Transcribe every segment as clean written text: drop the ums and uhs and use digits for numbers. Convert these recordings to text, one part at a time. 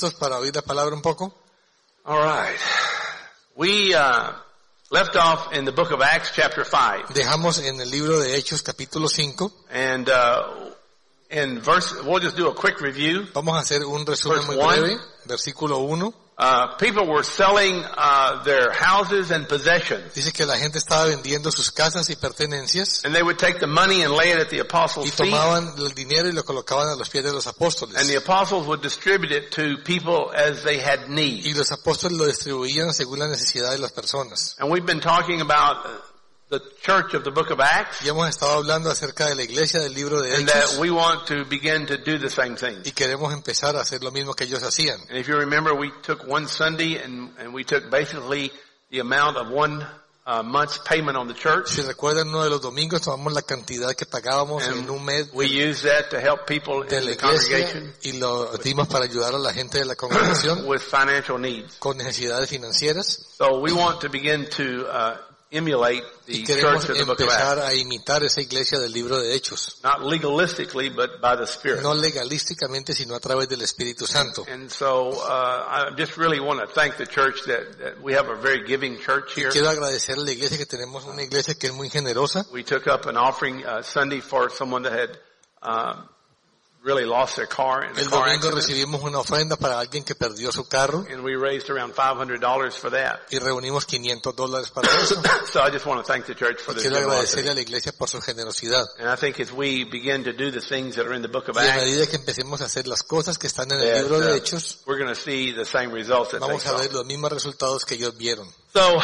¿Listos para oír la palabra un poco? All right. We left off in the book of Acts chapter 5. Dejamos en el libro de Hechos capítulo 5. And in verse, we'll just do a quick review. Vamos a hacer un resumen Verse muy one. breve. Versículo 1. People were selling their houses and possessions. Dice que la gente estaba vendiendo sus casas y pertenencias And they would take the money and lay it at the apostles' y feet. tomaban el dinero y lo colocaban a los pies de los apóstoles. And the apostles would distribute it to people as they had need. Y los apóstoles lo distribuían según la necesidad de las personas. And we've been talking about the church of the book of Acts. Y hemos estado hablando acerca de la iglesia del libro de And that Hechos we want to begin to do the same thing. y queremos empezar a hacer lo mismo que ellos hacían. And if you remember, we took one Sunday and we took basically the amount of one month's payment on the church. Si recuerdan, uno de los domingos tomamos la cantidad que pagábamos en un mes We used that to help people de in la the iglesia congregation y lo dimos para ayudar a la gente de la congregación with financial needs. con necesidades financieras. So we want to begin to emulate Y the queremos church of the book of empezar Acts. a imitar esa iglesia del libro de Hechos. Not legalistically, but by the Spirit. No legalísticamente, sino a través del Espíritu Santo. And so I just really want to thank the church that we have a very giving church here. Quiero agradecer a la iglesia que tenemos una iglesia que es muy generosa. We took up an offering Sunday for someone that had really lost their car in a El car domingo accident. recibimos una ofrenda para alguien que perdió su carro And we raised around $500 for that. y reunimos $500 para eso. So I just want to thank the church for this Quiero agradecerle generosity. a la iglesia por su generosidad. And I think as we begin to do the things that are in the book of Y a Acts, medida que empecemos a hacer las cosas que están en el that, libro de Hechos, we're going to see the same results that they vamos a saw. ver los mismos resultados que ellos vieron. So,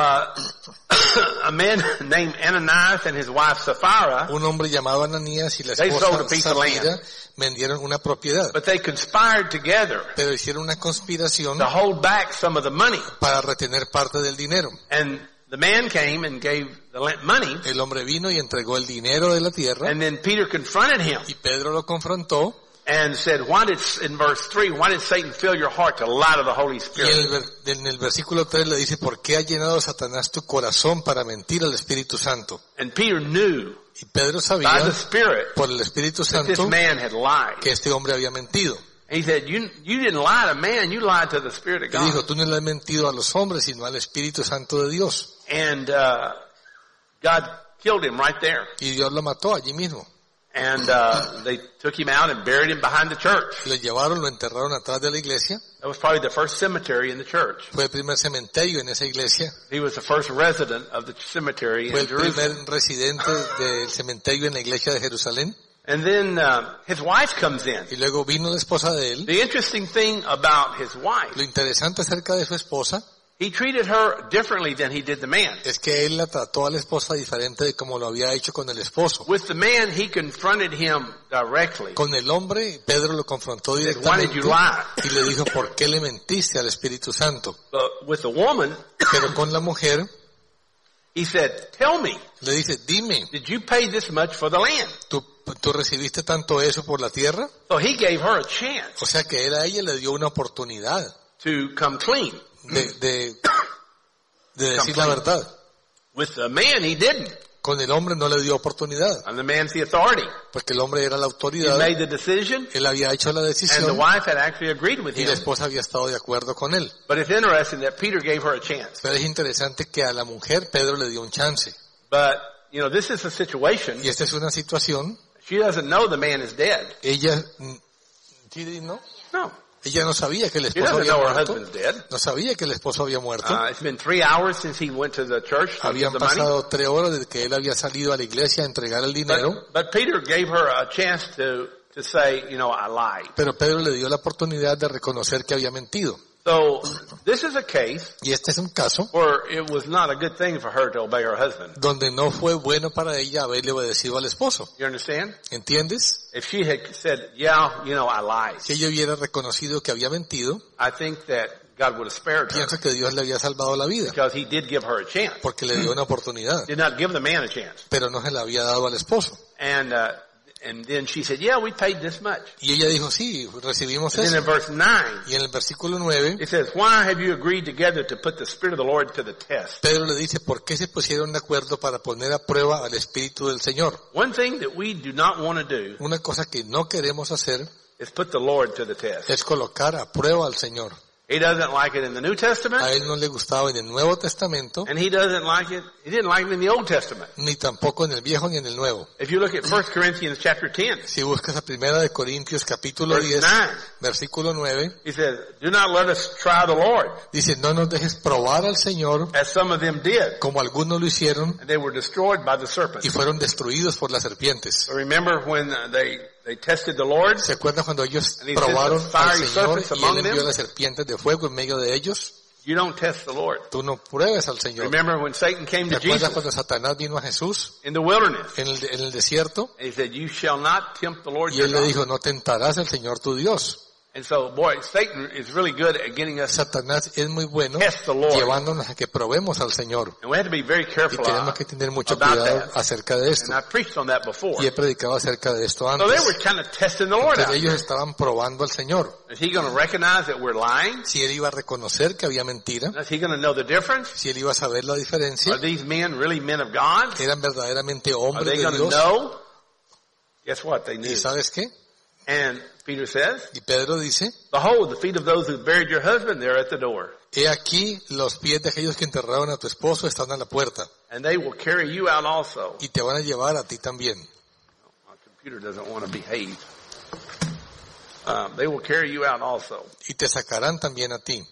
a man named Ananias and his wife Sapphira, Un hombre llamado Ananías y la They sold esposa a piece of Safira land. vendieron una propiedad, but they conspired together pero hicieron una conspiración to hold back some of the money. para retener parte del dinero. And the man came and gave the money, El hombre vino y entregó el dinero de la tierra and then Peter confronted him y Pedro lo confrontó and said, in verse 3, why did Satan fill your heart to lie to the Holy y Spirit? en el versículo 3 le dice, ¿por qué ha llenado Satanás tu corazón para mentir al Espíritu Santo? And Peter knew Y Pedro by sabía the Spirit por el Espíritu that this Santo man had lied. que este hombre había mentido. And he said, you didn't lie to man, you lied to the Spirit of Y dijo, God. tú no le has mentido a los hombres, sino al Espíritu Santo de Dios. And God killed him right there. Y Dios lo mató allí mismo. And they took him out and buried him behind the church. Lo llevaron, lo enterraron atrás de la iglesia. That was probably the first cemetery in the church. Fue el primer cementerio en esa iglesia. He was the first resident of the cemetery Fue in el Jerusalem. primer residente del cementerio en la iglesia de Jerusalén. And then his wife comes in. Y luego vino la esposa de él. The interesting thing about his wife, Lo interesante acerca de su esposa he treated her differently than he did the man. es que él la trató a la esposa diferente de como lo había hecho con el esposo. With the man, he confronted him directly. Con el hombre, Pedro lo confrontó He said, why did directamente you lie? y le dijo, ¿por qué le mentiste al Espíritu Santo? But with the woman, Pero con la mujer, he said, tell me, le dice, dime, did you pay this much for the land? ¿tú recibiste tanto eso por la tierra? So he gave her a chance O sea que él a ella le dio una oportunidad to come clean. de decir la verdad. With the man, he didn't. Con el hombre no le dio oportunidad, And the man's the authority. porque el hombre era la He autoridad, made the decision, él había hecho la and the decisión wife had actually agreed with y la him. esposa había estado de acuerdo con él. But it's interesting that Peter gave her a chance. Pero es interesante que a la mujer Pedro le dio un chance. But, this is a situation. Y esta es una situación, She doesn't know the man is dead. ella No. ella no sabía que el She esposo doesn't había know her muerto. husband's dead. No sabía que el esposo había muerto. It's been 3 hours since he went to the church to give Habían the money. pasado 3 horas desde que él había salido a la iglesia a entregar el dinero. But Peter gave her a chance to say, I lied. Pero Pedro le dio la oportunidad de reconocer que había mentido. So, this is a case Y este es un caso where it was not a good thing for her to obey her husband. donde no fue bueno para ella haberle obedecido al esposo. You understand? ¿Entiendes? If she had said, I lied, Si ella hubiera reconocido que había mentido, I think that God would have spared her pienso que Dios le había salvado la vida, because he did give her a chance. porque le dio una oportunidad, Did not give the man a chance. pero no se la había dado al esposo. And then she said, we paid this much. Y ella dijo, sí, recibimos And then in eso. verse 9, Y en el versículo 9, it says, why have you agreed together to put the Spirit of the Lord to the test? Pedro le dice, ¿por qué se pusieron de acuerdo para poner a prueba al Espíritu del Señor? One thing that we do not want to do Una cosa que no queremos hacer is put the Lord to the test. es colocar a prueba al Señor. He doesn't like it in the New Testament, A él no le gustaba en el Nuevo Testamento, and he didn't like it in the Old Testament. ni tampoco en el Viejo ni en el Nuevo. If you look at 1 Corinthians chapter 10, Si buscas a Primera de Corintios capítulo Verse 10, 9. versículo 9, he says, do not let us try the Lord, dice, no nos dejes probar al Señor as some of them did, como algunos lo hicieron and they were destroyed by the serpent. y fueron destruidos por las serpientes. So remember when they tested the Lord? ¿Se acuerdan cuando ellos And he probaron sent the al fiery Señor serpents y él among envió them? las serpientes de fuego en medio de ellos? You don't test the Lord. Tú no pruebes al Señor. Remember when Satan came ¿Te to acuerdas Jesus cuando Satanás vino a Jesús in the wilderness? en el desierto? And he said, you shall not tempt the Lord Y your él le God. dijo, no tentarás al Señor tu Dios. And so, boy, Satan is really good at getting us, Satanás es muy bueno Test the Lord. llevándonos a que probemos al Señor. and we have to be very Y careful tenemos que tener mucho about cuidado that. acerca de esto. And I preached on that before. Y he predicado acerca de esto So antes. they were kind of testing the Lord Entonces out. ellos estaban probando al Señor. Is he going to recognize that we're lying? Si él iba a reconocer que había mentira, Is he going to know the difference? si él iba a saber la diferencia, Are these men really men of God? eran verdaderamente Are hombres they de going to Dios. know? Guess what? They knew. ¿Y sabes qué? And Peter says, Y Pedro dice, behold, the feet of those who buried your husband, they're at the door. he aquí los pies de aquellos que enterraron a tu esposo están a la puerta And they will carry you out also. y te van a llevar a ti también. My computer doesn't want to behave. They will carry you out also. Y te sacarán también a ti.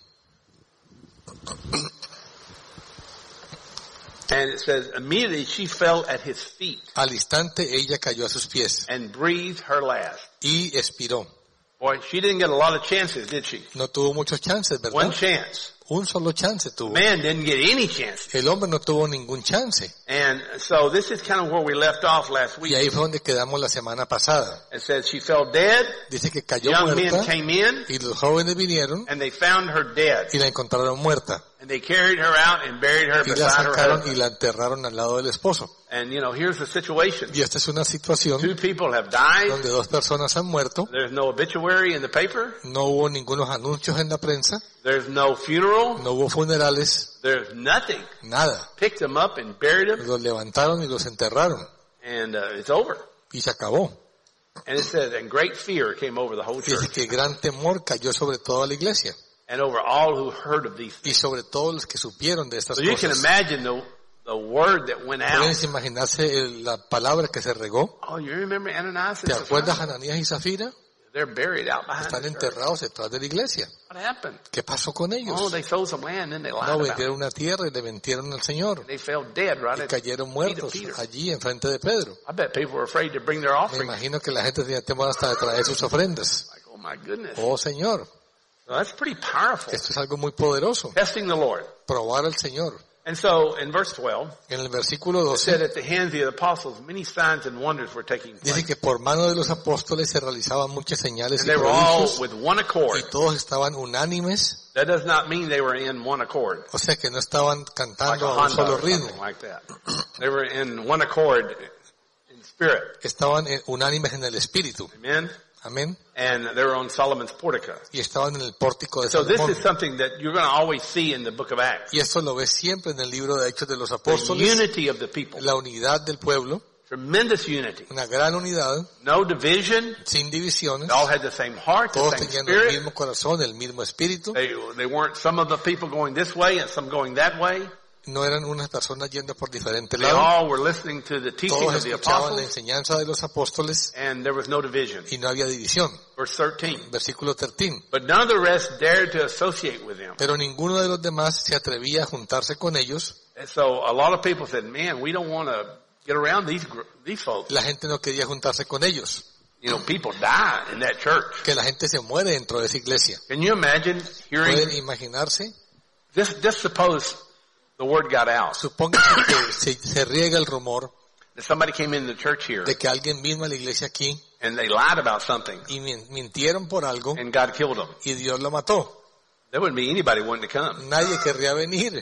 And it says, immediately she fell at his feet Al instante ella cayó a sus pies and breathed her last. y expiró. Boy, she didn't get a lot of chances, did she? No tuvo muchos chances, One ¿verdad? chance. Un solo chance tuvo. Man didn't get any chances. El hombre no tuvo ningún chance. And so this is kind of where we left off last Y week. ahí fue donde quedamos la semana pasada. It says she fell dead. Dice que cayó Young men muerta came in y los jóvenes vinieron and they found her dead. y la encontraron muerta. And they carried her out and buried her Y la beside her sacaron y husband. la enterraron al lado del esposo. And you know, here's the situation. Y esta es una situación Two people have died. donde dos personas han muerto. There's no obituary in the paper. No hubo ningunos anuncios en la prensa. There's no funeral. No hubo funerales. There's nothing. Nada. Picked them up and buried them. Los levantaron y los enterraron. And it's over. Y se acabó. And it says, and great fear came over the whole Dice church que gran temor cayó sobre toda la iglesia. and over all who heard of these Y things. sobre todos los que supieron de estas So you can cosas. imagine the word that went out. ¿Puedes imaginarse la palabra que se regó? Oh, you remember Ananias and ¿Te acuerdas Sapphira? Ananías y Zafira? They're buried out behind Están the church. enterrados detrás de la iglesia. What happened? ¿Qué pasó con ellos? Oh, they sold some land and they lied No, about it. vendieron una tierra y le mentieron al Señor. They fell dead right Y at the cayeron feet of muertos Peter. allí enfrente de Pedro. I bet people were afraid to bring their Me offering. imagino que la gente tenía temor hasta de traer sus ofrendas. Like, oh my goodness. Oh Señor, So that's pretty powerful. esto es algo muy poderoso. Testing the Lord. Probar al Señor. And so in verse 12, En el versículo it said 12 at the hands of the apostles, many signs and wonders were taking dice place. que por mano de los apóstoles se realizaban muchas señales And y they were all prodigios with one accord. y todos estaban unánimes. That does not mean they were in one accord. O sea que no estaban Like cantando a a un Honda solo or ritmo. something like that. They were in one accord in spirit. Estaban unánimes en el espíritu. Amen. Amén. And they were on Solomon's portico. Y estaban en el pórtico de So this Salomón. is something that you're going to always see in the book of Acts. Y esto lo ves siempre en el libro de Hechos de los The Apóstoles. unity of the people. La unidad del pueblo. Tremendous unity. Una gran unidad. No division. Sin divisiones. They all had the same heart, the Todos same tenían el spirit. mismo corazón, el mismo espíritu. They weren't some of the people going this way and some going that way. No eran unas personas yendo por diferentes They lados. all were listening to the teaching Todos of the escuchaban la apostles, enseñanza de los apóstoles and there was no division. y no había división. Verse 13. Versículo 13. But none of the rest dared to associate with them. Pero ninguno de los demás se atrevía a juntarse con ellos. And so a lot of people said, man, we don't want to get around these folks. La gente no quería juntarse con ellos. You know, people die in that church. Que la gente se muere dentro de esa iglesia. Can you imagine ¿Pueden hearing, imaginarse? just suppose the word got out, Supóngase que se riega el rumor that somebody came in the church here de que alguien vino a la iglesia aquí and they lied about something y mintieron por algo and God killed them. y Dios lo mató. There wouldn't be anybody wanting to come. Nadie querría venir.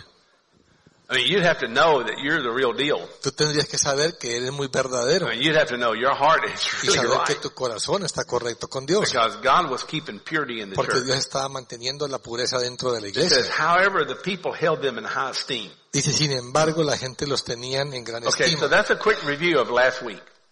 I mean, you'd have to know that you're the real deal. Tú tendrías que saber que eres muy verdadero I mean, you'd have to know your heart is y really saber que right. tu corazón está correcto con Dios. Because God was keeping purity in the Porque church. Dios estaba manteniendo la pureza dentro de la It says, iglesia. however, the people held them in high esteem. Dice, sin embargo, la gente los tenían en gran Okay, so estima. that's a quick review of last week.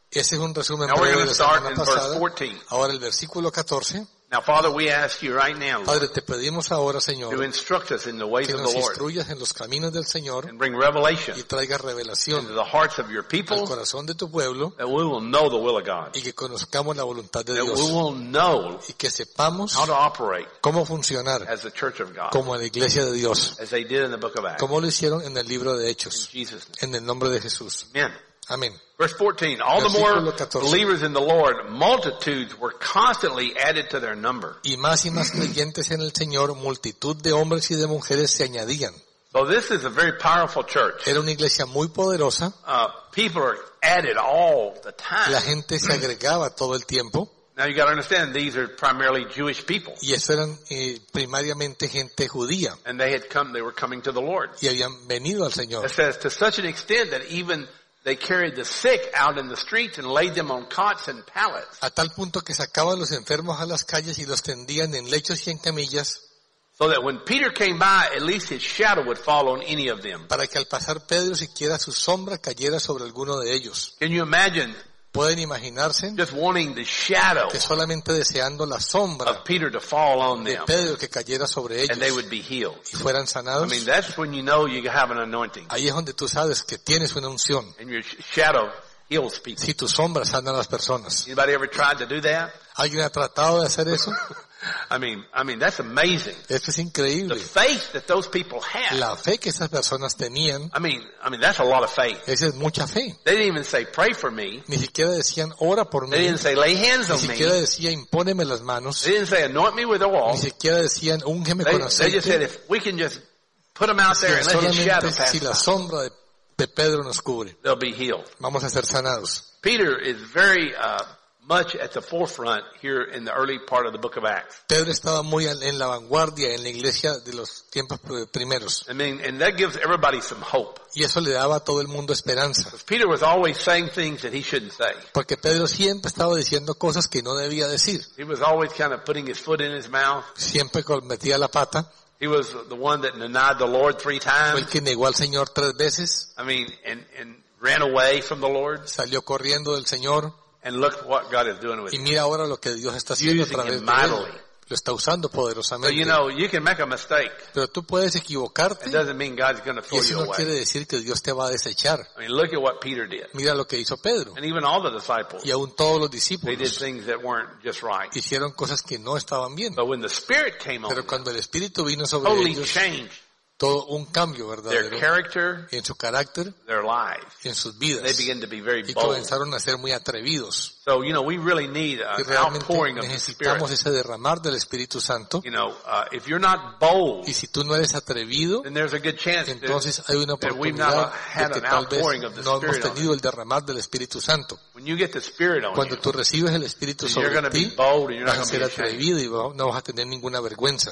Ese es un resumen Now we're breve going de to la start semana in verse pasada. 14. Ahora el versículo 14. Now, Father, we ask you right now, Lord, Padre, te pedimos ahora, to Señor, instruct us in the ways que of nos the Lord instruyas en los caminos del Señor and bring revelation y traigas into revelación the hearts of your al people, corazón de tu pueblo that we will know the will of God, y que conozcamos la voluntad de that we Dios will know y que sepamos how to operate cómo funcionar as the church of God, como la iglesia de Dios, as they did in the book of Acts. como lo hicieron en el libro de In Hechos, Jesus' name. en el nombre de Jesús. Amen. Amén. Verse 14, all the more Versículo 14. believers in the Lord, multitudes were constantly added to their number. Y más creyentes en el Señor, multitud de hombres y de mujeres se añadían. So this is a very powerful church. Era una iglesia muy poderosa, People are added all the la time. gente se agregaba todo el tiempo, Now you got to understand, these are primarily Jewish people. y eso eran primariamente gente judía, And they were coming to the Lord. y habían venido al Señor. It says to such an extent that even they carried the sick out in the streets and laid them on cots and pallets. A tal punto que sacaban los enfermos a las calles y los tendían en lechos y en camillas, So that when Peter came by, at least his shadow would fall on any of them. para que al pasar Pedro siquiera su sombra cayera sobre alguno de ellos. Can you imagine Pueden imaginarse just wanting the shadow que solamente deseando la sombra of Peter to fall on de them Pedro que cayera sobre and they ellos would be healed? y fueran I sanados. mean, that's when you know you have an anointing Ahí es donde tú sabes que tienes una unción. and your shadow heals people. Si tu sombra sana a las personas. Anybody ever tried to do that? ¿Alguien ha tratado de hacer eso? I mean, that's amazing. Esto es The increíble. faith that those people had. La fe que esas personas tenían, I mean, that's a lot of faith. esa es mucha fe. They didn't even say, pray for me. Ni siquiera decían, ora por They mí. didn't say, lay hands Ni on me. siquiera decía, impóneme las manos. They didn't say, anoint me with oil. Ni siquiera decían, úngeme They con just said, aceite. if we can just put them out there and let his shadow Solamente pass si la by, sombra de Pedro nos cubre, they'll be healed. vamos a ser sanados. Peter is very much at the forefront here in the early part of the book of Acts. Pedro estaba muy en la vanguardia en la iglesia de los tiempos primeros. I mean, and that gives everybody some hope. Y eso le daba a todo el mundo esperanza. Because Peter was always saying things that he shouldn't say. Porque Pedro siempre estaba diciendo cosas que no debía decir. He was always kind of putting his foot in his mouth. Siempre metía la pata. He was the one that denied the Lord 3 Fue el times. que negó al Señor 3 veces. I mean, and ran away from the Lord. Salió corriendo del Señor. And look what God is doing with Y him. mira ahora lo que Dios está haciendo a Using través him de él. mightily. Lo está usando So, poderosamente. you know, you can make a mistake. Pero tú puedes equivocarte. It doesn't mean God's going to Y throw eso you no quiere away. decir que Dios te va a desechar. I mean, look at what Peter did. Mira lo que hizo Pedro. And even all the disciples. Y aún todos los They did discípulos things that weren't just right. hicieron cosas que no estaban bien. But when the Spirit came on Pero them, cuando el Espíritu vino sobre totally ellos, changed todo un cambio their verdadero character, en su carácter, their lives. en sus They vidas. began to be very Y bold. comenzaron a ser muy atrevidos. So, you know, we really need Y an realmente outpouring of the Spirit. necesitamos ese derramar del Espíritu Santo. You know, if you're not bold, Y si tú no eres atrevido, then there's a good chance entonces hay una that we've oportunidad not had de que an tal vez outpouring of the no hemos Spirit on tenido el derramar del Espíritu Santo. when you get the Spirit on Cuando you, tú recibes el Espíritu then you're sobre going to be ti, bold and you're not vas a going to ser be ashamed. atrevido y no vas a tener ninguna vergüenza.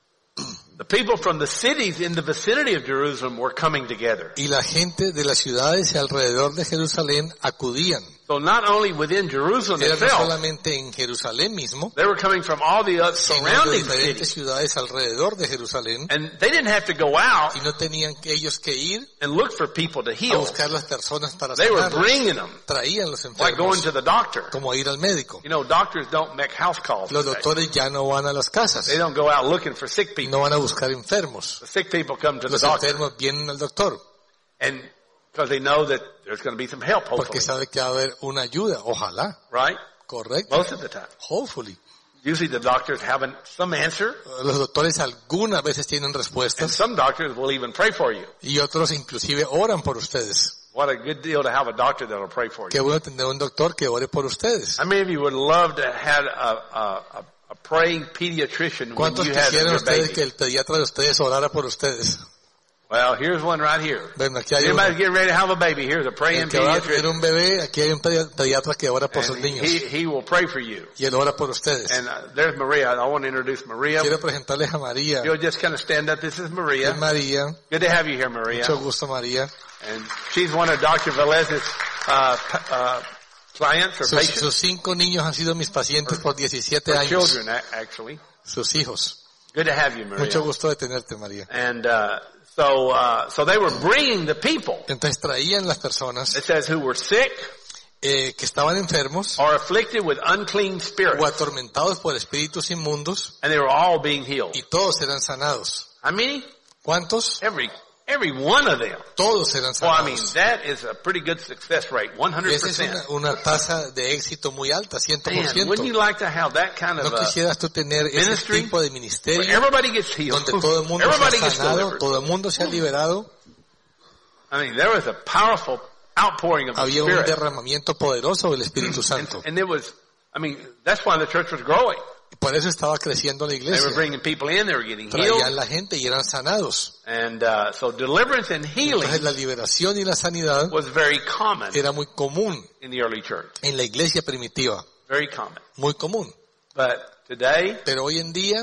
The people from the cities in the vicinity of Jerusalem were coming together. Y la gente de las ciudades alrededor de Jerusalén acudían. So not only within Jerusalem Era no itself, solamente en Jerusalén mismo, they were coming from all the sino de surrounding diferentes cities. ciudades alrededor de Jerusalén. And they didn't have to go out Y no tenían que ellos que ir and look for people to a heal. buscar las personas para They were sanarlos. bringing them, Traían los like going enfermos, to the doctor. como ir al médico. You know, doctors don't make house calls Los today. doctores ya no van a las casas, They don't go out looking for sick people. no van a buscar enfermos. The sick people come to the Los doctor. enfermos vienen al doctor, And because they know that there's going to be some help, porque hopefully. sabe que va a haber una ayuda, ojalá, Right? correcto, Most of the time. hopefully. Usually the doctors have some answer, Los doctores algunas veces tienen and respuestas some doctors will even pray for you. y otros inclusive oran por ustedes. What a good deal to have a doctor that will pray for Qué you. bueno tener un doctor que ore por ustedes. How many of you would love to have a praying pediatrician when ¿Cuántos you had quisieran your ustedes que baby? el pediatra de ustedes orara por ustedes? Well, here's one right here. Bueno, aquí hay uno. Anybody's getting ready to have a baby, here's a praying El que va a tener pediatrician. un bebé, aquí hay un pediatra que ora por sus And niños. he will pray for you. Y él ora por ustedes. And there's Maria. I want to introduce Maria. Quiero presentarles a María. You'll just kind of stand up. This is Maria. Es María. Good to have you here, Maria. Mucho gusto, María. And she's one of Dr. Velez's clients or patients. Sus 5 niños han sido mis pacientes por 17 Or años. children, actually. Sus hijos. Good to have you, Maria. Mucho gusto de tenerte, María. And so they were bringing the people. Entonces traían las personas It says who were sick, que estaban enfermos or afflicted with unclean spirits, o atormentados por espíritus inmundos, and they were all being healed. y todos eran sanados. How many? ¿Cuántos? Every one of them. Todos eran Well, I mean, sanados. that is a pretty good success rate, Esa es 100%. una tasa de éxito muy alta, Man, 100%. wouldn't you like to have that kind ¿No of quisieras tú tener ese ministry tipo de where ministerio everybody gets healed, donde todo el mundo everybody sea gets sanado, delivered? todo el mundo sea liberado? I mean, there was a powerful outpouring of the Había un Spirit. derramamiento poderoso del Espíritu Santo. And it was, I mean, that's why the church was growing. Por eso estaba creciendo la They were iglesia. bringing people in, they were getting Traían healed. la gente y eran sanados. And so deliverance and healing Entonces la liberación y la sanidad was very common era muy común in the early church. en la iglesia primitiva. Very common. Muy común. But today, Pero hoy en día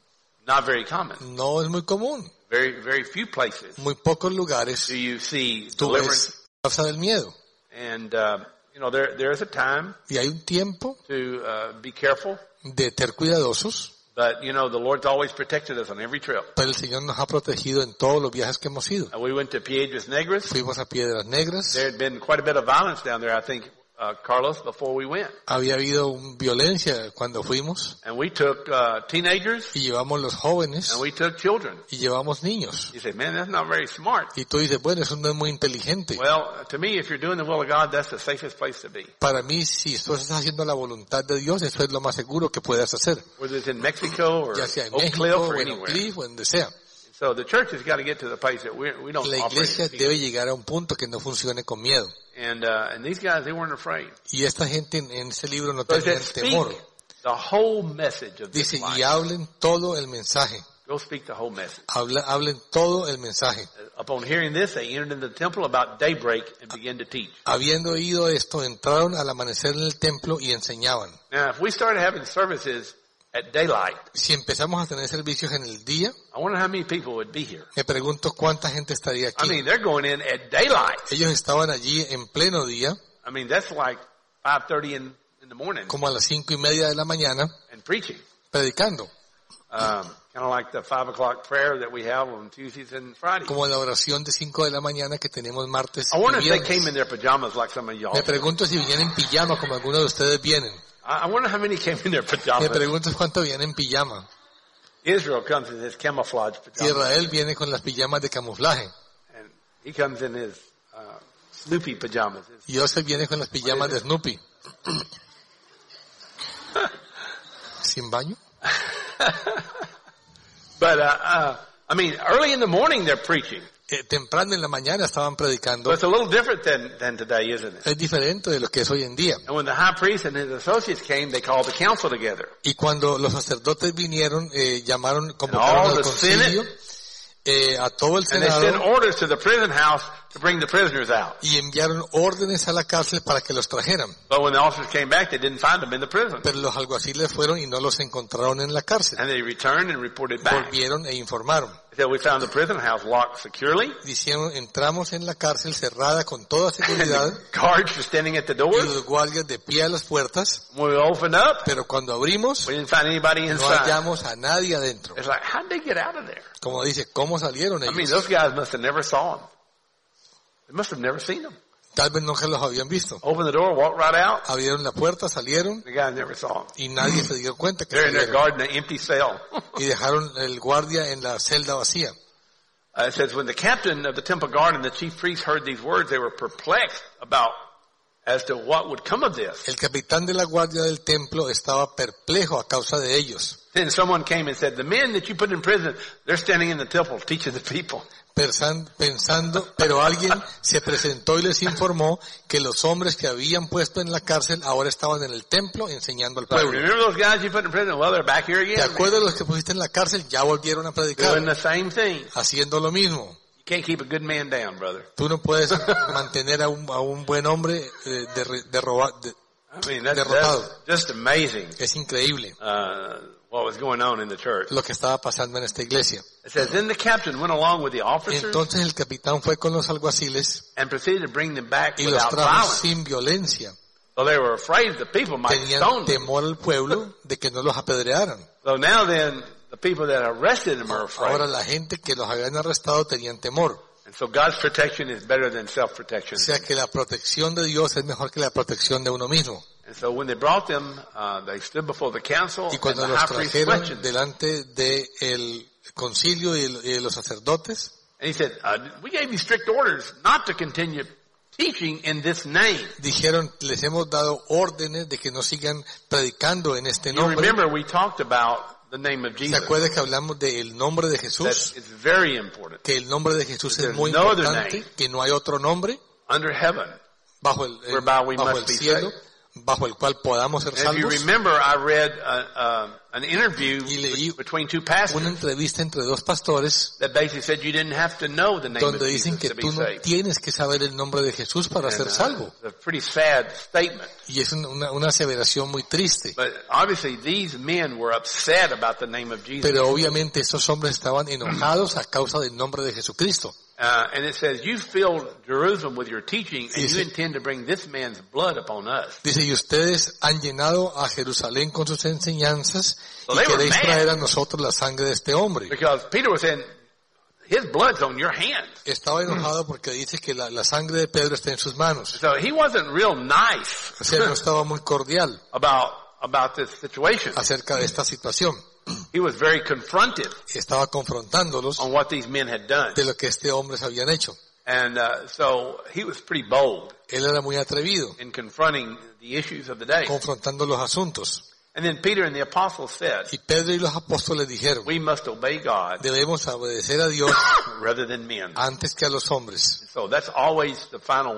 not very common. no es muy común. Very few places Muy pocos lugares do you see tú deliverance. ves causa del miedo. And, you know, there's a time Y hay un tiempo to be careful. de ser cuidadosos, But, you know, the Lord's always protected us on every trip. pero el Señor nos ha protegido en todos los viajes que hemos ido. We went to Piedras Negras. Fuimos a Piedras Negras. There had been quite a bit of violence down there, I think, Carlos, before we went. Había habido violencia cuando fuimos And we took teenagers y llevamos los jóvenes and we took children. y llevamos niños. You say, man, that's not very smart. Y tú dices, bueno, eso no es muy inteligente. Well, to me, if you're doing the will of God, that's the safest place to be. Para mí, si tú estás haciendo la voluntad de Dios, eso es lo más seguro que puedas hacer. Whether it's in Mexico or Ya sea en Oak México Cliff o or en Oak anywhere. Cliff o en donde sea. So the church has got to get to the place that we don't La operate iglesia in fear. debe llegar a un punto que no funcione con miedo. And these guys, they weren't afraid. Y esta gente en ese libro no So it tenían says, speak temor. the whole message of this Dice, life. y hablen todo el mensaje. Go speak the whole message. Hablen todo el mensaje. Upon hearing this, they entered into the temple about daybreak and began to teach. Habiendo oído esto, entraron al amanecer en el templo y enseñaban. Now, if we started having services at daylight, Si empezamos a tener servicios en el día, I wonder how many people would be here. me pregunto cuánta gente estaría I aquí. mean, they're going in at daylight. Ellos estaban allí en pleno día, I mean, that's like 5:30 in the morning como a las 5:30 de la mañana, and preaching. predicando. Kind of like the 5 o'clock prayer that we have on Tuesdays and Fridays. Como la oración de 5 de la mañana que tenemos martes I wonder y if they came viernes. in their pajamas like some of y'all. Me pregunto si vienen en pijama como algunos de ustedes vienen. I wonder how many came in their Me pajamas. pregunto cuánto vienen en pijama. Israel comes in his camouflage pajamas. Israel viene con las pijamas de camuflaje. And he comes in his Snoopy pajamas. Y Joseph viene con las pijamas de Snoopy. ¿Sin baño? But, I mean, early in the morning they're preaching. Temprano en la mañana estaban predicando. So it's a little different than today, isn't it? Es diferente de lo que es hoy en día. And when the high priest and his associates came, they called the council together. Y cuando los sacerdotes vinieron, llamaron, all convocaron al the concilio, a todo el And they sent senado, orders to the prison house to bring the prisoners out. y enviaron órdenes a la cárcel para que los trajeran. But when the officers came back, they didn't find them in the prison. Pero los alguaciles fueron y no los encontraron en la cárcel. And they returned and reported back. Volvieron e informaron. They said, we found the prison house locked securely. Dijeron, entramos en la cárcel cerrada con toda And seguridad the guards were standing at the y doors. los guardias de pie a las puertas, When we opened up, pero cuando abrimos we didn't find anybody no inside. hallamos a nadie adentro. It's like, how'd they get out of there? Como dice, ¿cómo salieron I mean, ellos? those guys must have never saw them. They must have never seen them. Tal vez nunca los habían visto. Opened the door, walked right out. Abrieron la puerta, salieron The guys never saw them. y nadie se dio cuenta que They're in there salieron. guarding an empty cell. Y dejaron el guardia en la celda vacía. It says, when the captain of the temple guard and the chief priests heard these words, they were perplexed as to what would come of this. El capitán de la guardia del templo estaba perplejo a causa de ellos. Then someone came and said, the men that you put in prison, they're standing in the temple teaching the people. Pensando, pero alguien se presentó y les informó que los hombres que habían puesto en la cárcel ahora estaban en el templo enseñando al But pueblo. remember those guys you put in prison? Well, they're back here again. ¿Te acuerdas de los que pusiste en la cárcel? Ya volvieron a Doing predicar, the same thing. haciendo lo mismo. You can't keep a good man down, brother. Tú no puedes mantener a un buen hombre I mean, that's derrotado. just amazing, Es increíble what was going on in the church. lo que estaba pasando en esta iglesia. It says, then the captain went along with the officers Entonces el capitán fue con los alguaciles and proceeded to bring them back y los without trajo violence. sin violencia. So they were afraid the people might Tenían stone them. temor al pueblo de que no los apedrearan. So now then, the people that arrested them are Ahora afraid. la gente que los habían arrestado tenían temor. And so God's protection is better than O self-protection. sea que la protección de Dios es mejor que la protección de uno mismo. And so when they brought them, they stood before the council, Y and cuando the los high priest trajeron questioned. delante del concilio y de los sacerdotes, And he said, we gave you strict orders not to continue teaching in this name. dijeron, les hemos dado órdenes de que no sigan predicando en este You nombre. remember we talked about the name of ¿Se Jesus. acuerda que hablamos del nombre de That Jesús? it's very important. Que el nombre de Jesús es There's muy no other importante, name. que no hay otro nombre Under heaven. bajo el Whereby we bajo must el be cielo, saved. bajo el cual podamos ser And if you salvos. remember, I read an interview Y leí between two Una pastors entrevista entre dos pastores that basically said you didn't have to know the name of donde dicen Jesus que to be tú no saved. tienes que saber el nombre de Jesús para ser And, salvo. it's a pretty sad statement. Y es una aseveración muy triste. But obviously these men were upset about the name of Jesus. Pero obviamente estos hombres estaban enojados a causa del nombre de Jesucristo. And it says, you filled Jerusalem with your teaching and Dice- you intend to bring this man's blood upon us. Dice, y ustedes han llenado a Jerusalén con sus enseñanzas So y they were queréis mad. traer a nosotros la sangre de este hombre. Because Peter was saying, his blood's on your hands. Estaba enojado porque dice que la sangre de Pedro está en sus manos. So he wasn't real nice O sea, no estaba muy cordial about this situation. acerca de esta situación. He was very confrontive Estaba confrontándolos on what these men had done. de lo que este hombres habían hecho. And so he was pretty bold Él era muy atrevido, in confronting the issues of the day. confrontando los asuntos. And then Peter and the apostles said, Y Pedro y los apóstoles dijeron, we must obey God debemos obedecer a Dios rather than men. antes que a los hombres. So that's always the final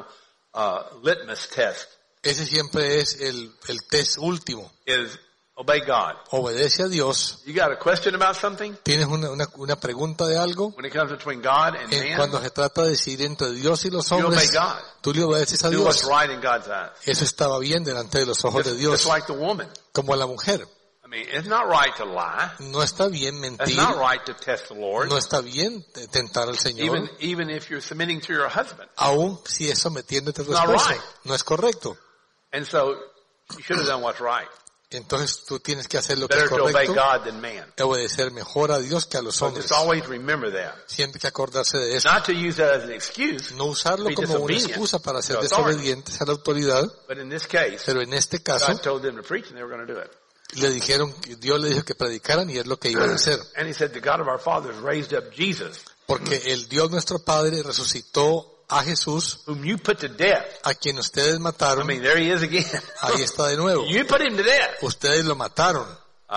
litmus test, Ese siempre es el test último. is obey God. Obedece a Dios. You got a question about something? ¿Tienes una pregunta de algo? When it comes between God and man, Cuando se trata de decidir entre Dios y los you obey hombres, God. tú le obedeces a Do what's Dios. right in God's eyes. Eso estaba bien delante de los ojos de Just Dios, like the woman. como a la mujer. I mean, it's not right to lie. No está bien It's mentir, not right to test the Lord. no está bien tentar al Señor, Even if you're submitting to your husband. aun si es sometiéndote a tu It's not esposo. right. No es correcto. And so you should have done what's right. Entonces tú tienes que hacer lo que es Better to obey correcto, God than man. obedecer mejor a Dios que a los So hombres. just always remember that. Siempre hay que acordarse de eso. Not to use that as an excuse, No usarlo be como una disobedient excusa para ser to authority. desobedientes a la autoridad, But in this case, pero en este caso God told them to preach and they were going to do it. le dijeron, Dios le dijo que predicaran y es lo que iban a hacer. And he said, the God of our fathers raised up Jesus, Porque el Dios nuestro Padre resucitó a Jesús, whom you put to death. a quien ustedes I mataron. mean, there he is again. Ahí está de nuevo. You put him to death, Ustedes lo mataron,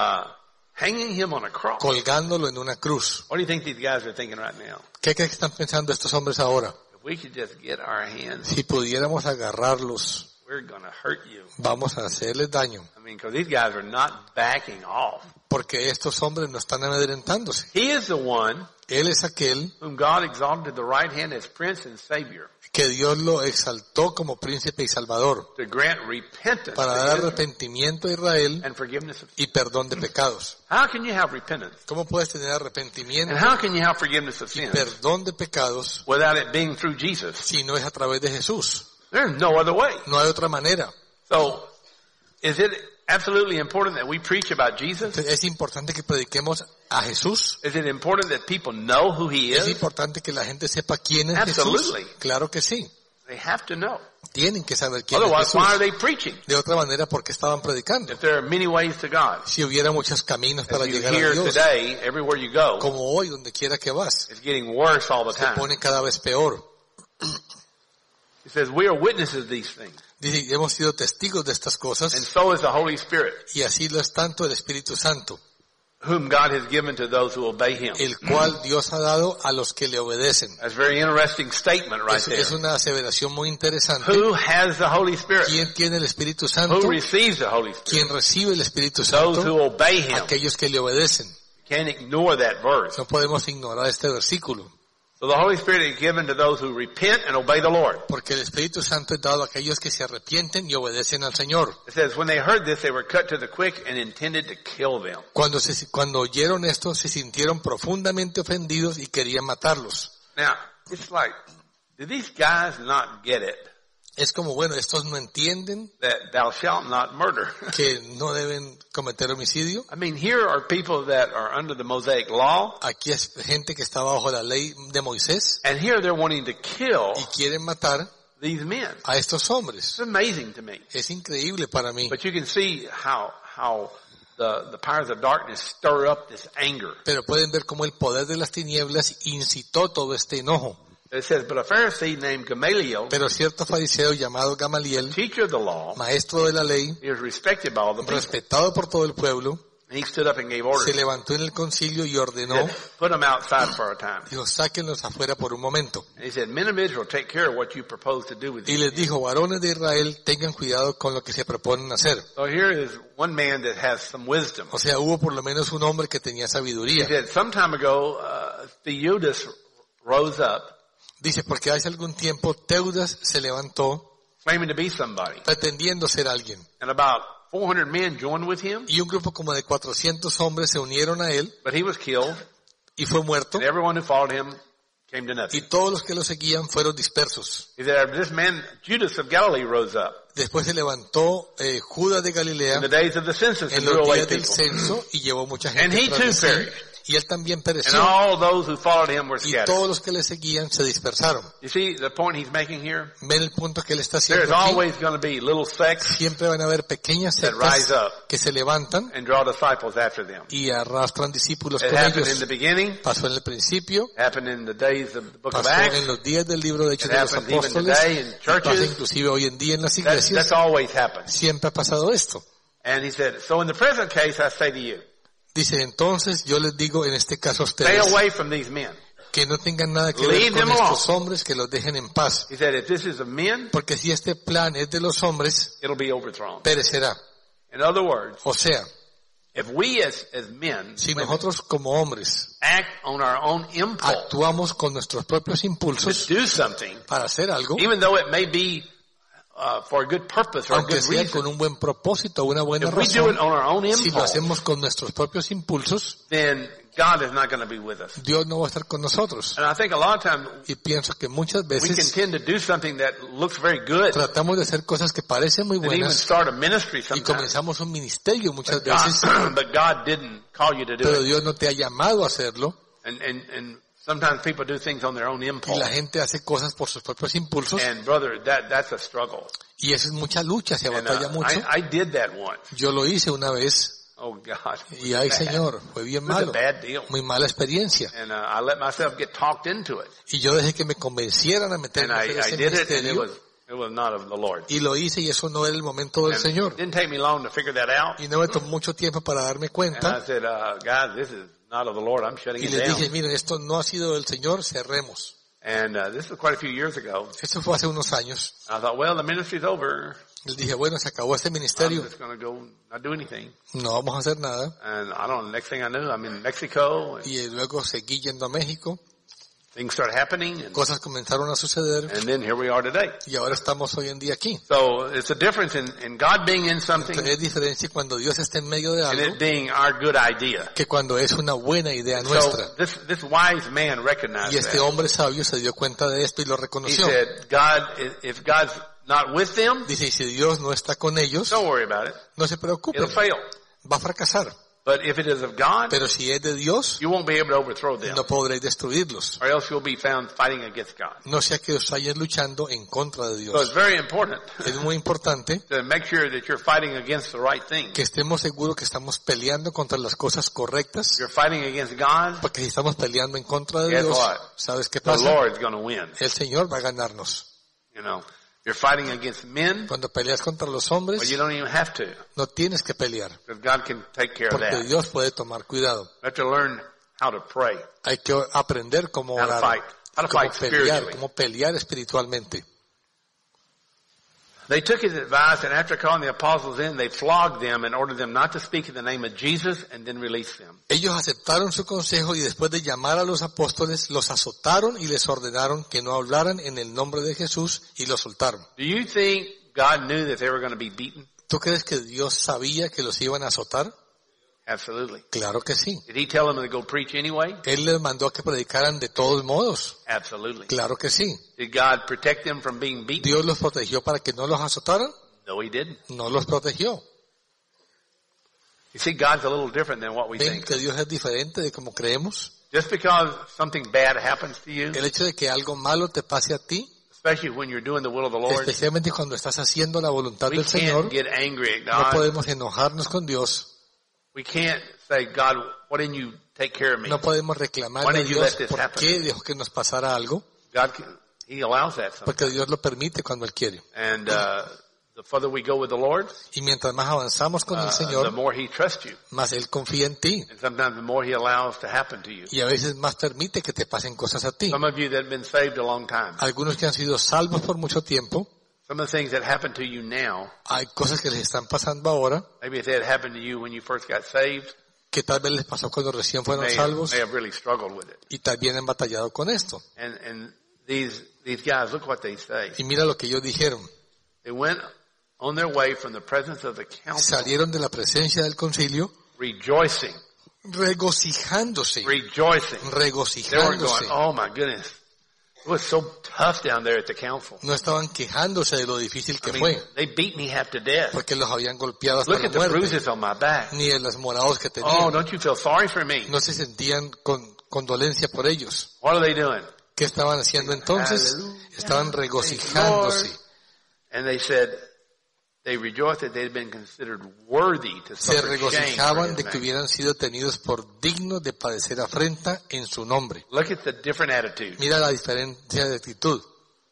hanging him on a cross. colgándolo en una cruz. What do you think these guys are thinking right now? ¿Qué crees que están pensando estos hombres ahora? If we could just get our hands, Si pudiéramos agarrarlos, we're going to hurt you. vamos a hacerles daño. I mean, because these guys are not backing off. Porque estos hombres no están amedrentándose. He is the one Él es aquel whom God exalted to the right hand as Prince and Savior que Dios lo exaltó como príncipe y salvador to grant repentance para to dar Israel arrepentimiento a Israel and forgiveness of sin. y perdón de pecados. How can you have repentance? ¿Cómo puedes tener arrepentimiento And how can you have forgiveness of y sin perdón de pecados without it being through Jesus? si no es a través de Jesús? There's no other way. No hay otra manera. So, is it absolutely important that we preach about Jesus? Entonces, es importante que prediquemos a Jesús. Is it important that people know who He Es is? importante que la gente sepa quién es Absolutely. Jesús. Claro que sí. They have to know. Tienen que saber quién es Otherwise, why are Jesús. they preaching? De otra manera, porque estaban predicando. If there are many ways to God. Si hubiera muchos caminos para As you llegar a hear Dios, today, everywhere you go, como hoy, donde quiera que vas, it's getting worse all the se time. pone cada vez peor. It says, we are witnesses of these things. Dice, hemos sido testigos de estas And cosas so is the Holy Spirit, y así lo es tanto el Espíritu Santo, whom God has given to those who obey Him. el cual Dios ha dado a los que le obedecen. That's a very interesting statement right there. Es una aseveración muy interesante. Who has the Holy Spirit? ¿Quién tiene el Espíritu Who Santo? receives the Holy Spirit? ¿Quién recibe el Espíritu Those Santo? who obey Him. Aquellos que le obedecen. Can't ignore that verse. No podemos ignorar este versículo, So the Holy Spirit is given to those who repent and obey the Lord. porque el Espíritu Santo es dado a aquellos que se arrepienten y obedecen al Señor. It says, when they heard this, they were cut to the quick and intended to kill them. Cuando oyeron esto, se sintieron profundamente ofendidos y querían matarlos. Now, it's like, do these guys not get it? Es como, bueno, estos no entienden that thou shalt not murder. que no deben cometer homicidio. I mean, here are people that are under the Mosaic law, Aquí es gente que está bajo la ley de Moisés and here they're wanting to kill y quieren matar these men. a estos hombres. It's amazing to me. Es increíble para mí. But you can see how the powers of darkness stir up this anger. Pero pueden ver cómo el poder de las tinieblas incitó todo este enojo. It says, but a Pharisee named Gamaliel, Pero cierto fariseo llamado Gamaliel, teacher of the law, maestro de la ley, he was respected by all the people. respetado por todo el pueblo, And he stood up and gave se orders. levantó en el concilio y ordenó, He said, put them outside for a time. dijo, sáquenlos afuera por un momento. And he said, men of Israel, take care of what you propose to do with Y these les men. dijo, varones de Israel, tengan cuidado con lo que se proponen hacer. So here is one man that has some wisdom. O sea, hubo por lo menos un hombre que tenía He sabiduría. said, some time ago, Theudas rose up, Dice, porque hace algún tiempo Teudas se levantó claiming to be somebody. pretendiendo ser alguien. And about 400 men joined with him, Y un grupo como de 400 hombres se unieron a él but he was killed, y fue muerto. and everyone who followed him came to Y nothing. todos los que lo seguían fueron dispersos. He said, this man, Judas of Galilee, rose up Después se levantó Judas de in Galilea the days of the census en and drew los away días del people. censo y llevó mucha And gente he tras too de sí, perished. y él también And pereció. all those who followed him were Y scattered. todos los que le seguían se dispersaron. You see the point he's making here? ¿Ven el punto que él está There's haciendo aquí? always going to be little sects Siempre van a haber pequeñas that rise sectas up que se levantan and draw disciples after them. y arrastran discípulos It con happened in ellos. the beginning, Pasó en el principio, happened in the days of the book of pasó Acts. en los días del libro de Hechos It de los happens even Apóstoles, today in y pasa churches. inclusive hoy en día en las That's iglesias. always happened. Siempre ha pasado esto. And he said, so in the present case, I say to you, Dice, entonces yo les digo en este caso a stay ustedes away from these men. que no tengan nada que Leave ver con them alone. estos hombres, que los dejen en paz. He said, if this is of men, Porque si este plan es de los hombres, it'll be overthrown. perecerá. In other words, O sea, if we as men si women, nosotros como hombres act on our own impulse actuamos con nuestros propios to impulsos do something, para hacer algo, even though it may be for a good purpose or a aunque good sea con reason, un buen propósito, una buena if we do it razón, on our own si lo impulse, hacemos con nuestros propios impulsos, then God is not going to be with us. Dios no va a estar con nosotros. And I think a lot of times Y pienso que muchas we can veces tend to do something that looks very good tratamos de hacer cosas que parecen muy and even buenas start a ministry y sometimes. comenzamos un ministerio muchas But veces, God didn't call you to do pero it. Dios no te ha llamado a hacerlo. And sometimes people do things on their own Y impulse. la gente hace cosas por sus propios impulsos And brother, that's a struggle. y eso es mucha lucha, se And batalla mucho. I did that once. Yo lo hice una vez Oh God. y ay Señor, fue bien It was a malo, bad deal. muy mala experiencia. And I let myself get talked into it. Y yo dejé que me convencieran a And meterme en I ese did it and ministerio it was not of the Lord. y lo hice y eso no era el momento del And Señor. it didn't take me long to figure that out. Y no me tomó mucho tiempo para darme And I cuenta said, guys, this is not of the Lord. I'm shutting y it les down. dije, miren, esto no ha sido del Señor, cerremos. And this was quite a few years ago. Esto fue hace unos años. I thought, well, the ministry's over. Les dije, bueno, se acabó este I'm ministerio, just going to go not do anything. no vamos a hacer nada. And I don't know, next thing I knew, I'm in Mexico. And Y luego seguí yendo a México, things started happening. cosas comenzaron a suceder And then here we are today. y ahora estamos hoy en día aquí. So it's a difference in God being in something Entonces, es diferencia cuando Dios está en medio de and algo it being our good idea. que cuando es una buena idea So nuestra. this wise man recognized Y este that. hombre sabio se dio cuenta de esto y lo He reconoció. said, God, if God's not with them, Dice, y si Dios no está con ellos, don't worry about it. no se preocupen, It'll fail. va a fracasar. But if it is of God, Pero si es de Dios, you won't be able to overthrow them. no podréis destruirlos. Or else you'll be found fighting against God. No sea que os hayáis luchando en contra de So it's Dios. very important Es muy importante to make sure that you're fighting against the right thing. que estemos seguros que estamos peleando contra las cosas correctas, If you're fighting against God, porque si estamos peleando en contra de Guess Dios, what? ¿sabes qué the pasa? Lord's going to win. El Señor va a ganarnos. You know, you're fighting against men, Cuando peleas contra los well, hombres, you don't even have to, no tienes que pelear, because God can take care of porque that. Dios puede tomar cuidado. You have to learn how to pray, Hay que aprender cómo how to orar, fight, how to cómo fight pelear, spiritually. cómo pelear espiritualmente. They took his advice, and after calling the apostles in, they flogged them and ordered them not to speak in the name of Jesus, and then released them. Ellos aceptaron su consejo y después de llamar a los apóstoles, los azotaron y les ordenaron que no hablaran en el nombre de Jesús y los soltaron. Do you think God knew that they were going to be beaten? ¿Tú crees que Dios sabía que los iban a azotar? Absolutely. Claro que sí. Did he tell them to go preach anyway? Él les mandó a que predicaran de todos modos. Absolutely. Claro que sí. Did God protect them from being beaten? ¿Dios los protegió para que no los azotaran? No, he didn't. No los protegió. You see, God's a little different than what we Ven think. que Dios es diferente de como creemos. Just because something bad happens to you, El hecho de que algo malo te pase a ti, especially when you're doing the will of the Lord, especialmente cuando estás haciendo la voluntad we del can't Señor, get angry at no God. podemos enojarnos con Dios. We can't say, God, why didn't you take care of me? No podemos Why reclamarle a did you let Dios this por happen? qué dejó que nos pasara algo, God, he allows that sometimes. porque Dios lo permite cuando Él quiere. And the further we go with the Lord, Y mientras más avanzamos con el the Señor, more he trusts you. más Él confía en ti. And sometimes the more he allows to happen to you. Y a veces más permite que te pasen cosas a ti. Some of you that have been saved a long time, Algunos que han sido salvos por mucho tiempo, some of the things that happen to you now, hay cosas que les están pasando ahora, maybe if they had happened to you when you first got saved, que tal vez les pasó cuando recién fueron salvos, may have really struggled with it. y también han batallado con esto. And these guys, look what they say. Y mira lo que ellos dijeron. They went on their way from the presence of the council, Salieron de la presencia del concilio rejoicing. regocijándose, They weren't going, regocijándose. oh my goodness, it was so tough down there at the council. No estaban quejándose de lo difícil que I mean, fue, they beat me half to death. porque los habían golpeado hasta Look la at the muerte, bruises on my back. ni de los morados que Oh, tenían. don't you feel sorry for me? No se sentían con condolencia por ellos. What are they doing? ¿Qué estaban haciendo entonces? Hallelujah. Estaban Praise the regocijándose. Lord. And they said they rejoiced that they had been considered worthy to Se suffer shame for regocijaban his de que name. hubieran sido tenidos por dignos de padecer afrenta en su nombre. Look at the different attitude. Mira la diferencia de actitud.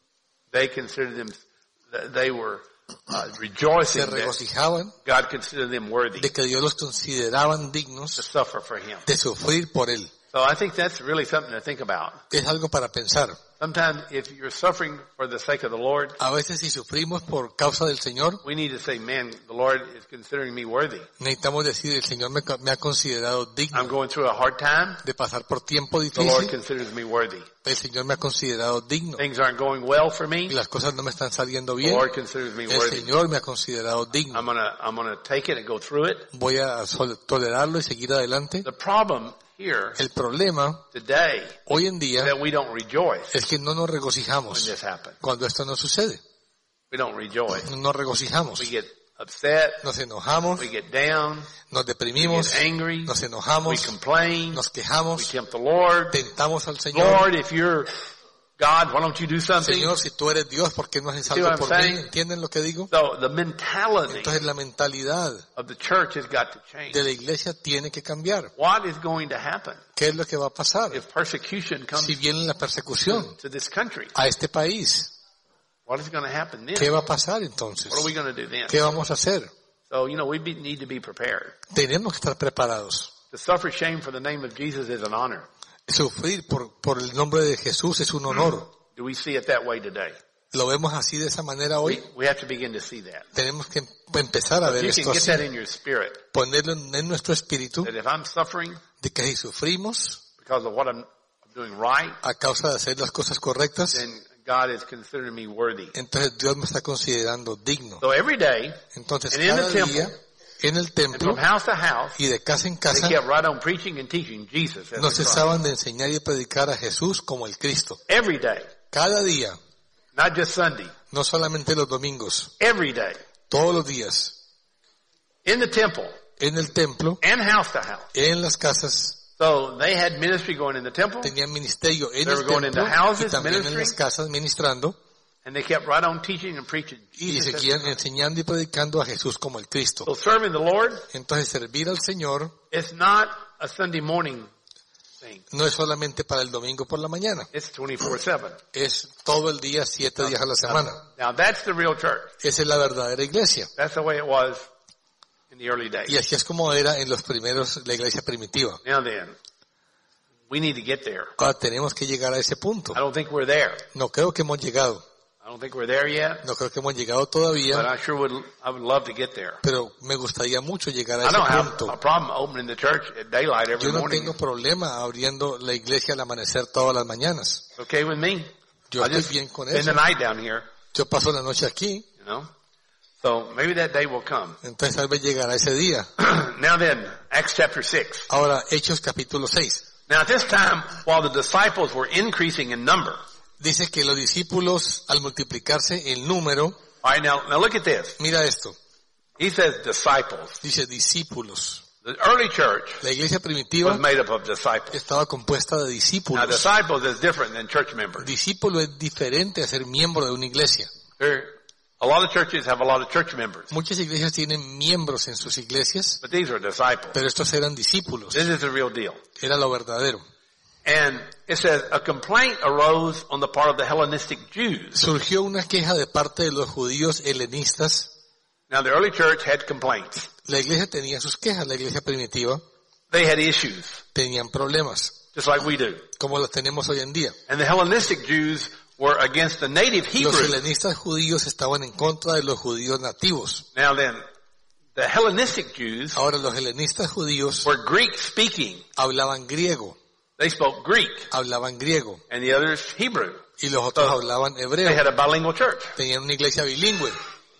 They considered them, they were Se rejoicing that regocijaban God considered them worthy de que Dios los consideraban to dignos suffer for him. de sufrir por Él. So I think that's really something to think about. Es algo para pensar. Sometimes if you're suffering for the sake of the Lord, A veces si sufrimos por causa del Señor, we need to say, man, the Lord is considering me worthy. necesitamos decir, el Señor me ha considerado digno I'm going through a hard time. de pasar por tiempo The Lord difícil. considers me worthy. El Señor me ha considerado digno. Things aren't going well for me. Y las cosas no me están saliendo The bien. Lord considers me El worthy. Señor me ha considerado digno. I'm gonna take it and go through it. Voy a tolerarlo y seguir adelante. The problem here El problema today hoy en is día that we don't rejoice es que no nos when regocijamos this happens. cuando esto no sucede. We don't rejoice. No nos regocijamos. We get upset. Nos enojamos, We get down. nos We deprimimos, get angry. nos We enojamos, complain. nos We quejamos, tempt the Lord. tentamos al Señor. Lord, if you're God, why don't you do something? Señor, si tú eres Dios, ¿por qué no haces See algo what I'm por mí? saying? ¿Entienden lo que digo? So the mentality Entonces la mentalidad of the church has got to change. de la iglesia tiene que cambiar. What is going to happen ¿Qué es lo que va a pasar? if persecution comes Si viene la persecución to this country? a este país, What is going to happen then? ¿qué va a pasar entonces? What are we going to do then? ¿Qué vamos a hacer? So, we need to be prepared. Tenemos que estar preparados. To suffer shame for the name of Jesus is an honor. Sufrir por el nombre de Jesús es un honor. Do we see it that way today? ¿Lo vemos así de esa manera hoy? We have to begin to see that. Tenemos que empezar a If ver you esto can get así. that in your spirit, Ponerlo en nuestro espíritu that if I'm suffering de que si sufrimos because of what I'm doing right, a causa de hacer las cosas correctas, then God is considering me worthy. entonces Dios me está considerando digno. So every day, Entonces And in cada the temple, día en el and templo from house to house, y de casa en they casa kept right on preaching and teaching Jesus as no the Christ. cesaban de enseñar y predicar a Jesús como el Cristo. Every day, Cada día, not just Sunday, no solamente los domingos, every day, todos los días, in the temple en el templo, and house to house. en las casas, So they had ministry going in the temple, tenían ministerio en They el were going templo into houses, y también en ministering. las casas ministrando and they kept right on teaching and preaching y Jesus as the seguían Christ. enseñando y predicando a Jesús como el Cristo. So serving the Lord Entonces servir al Señor is not a Sunday morning thing. no es solamente para el domingo por la mañana, It's 24/7. es todo el día, 7 días a la semana. Now that's the real church. Esa es la verdadera iglesia. That's the way it was in the early days. Y así es como era en los primeros, la iglesia primitiva. Now then, we need to get there. Ahora tenemos que llegar a ese punto. I don't think we're there. No creo que hemos llegado. I don't think we're there yet, No creo que hemos llegado but todavía, I would love to get there. pero me gustaría mucho llegar a I ese don't have punto. a problem opening the church at daylight every Yo no morning. tengo problema abriendo la iglesia al amanecer todas las mañanas. It's okay with me. Yo I estoy just bien con spend eso. the night down here, Yo paso la noche aquí, you know. So maybe that day will come. Entonces tal vez llegará ese día. Now then, Acts chapter 6. Ahora, Hechos capítulo 6. Now at this time, while the disciples were increasing in number. Dice que los discípulos, al multiplicarse el número, All right, now look at this. mira esto, He says disciples. dice discípulos. The early church La iglesia primitiva was made up of disciples. estaba compuesta de Now discípulos. disciples is different than church members. Discípulo es diferente a ser miembro de una iglesia. A lot of churches have a lot of church members, Muchas iglesias tienen miembros en sus iglesias, but these are disciples. pero estos eran discípulos. This is the real deal. Era lo verdadero. And it says a complaint arose on the part of the Hellenistic Jews. Surgió una queja de parte de los judíos helenistas. Now the early church had complaints. La iglesia tenía sus quejas, la iglesia primitiva. They had issues, Tenían problemas, just like we do. como los tenemos hoy en día. And the Hellenistic Jews were against the native Los Hebrews. helenistas judíos estaban en contra de los judíos nativos. Now then, the Hellenistic Jews Ahora los helenistas judíos were Greek speaking. hablaban griego, They spoke Greek, hablaban griego, and the others Hebrew. y los otros hablaban They hebreo. had a bilingual church. Tenían una iglesia bilingüe.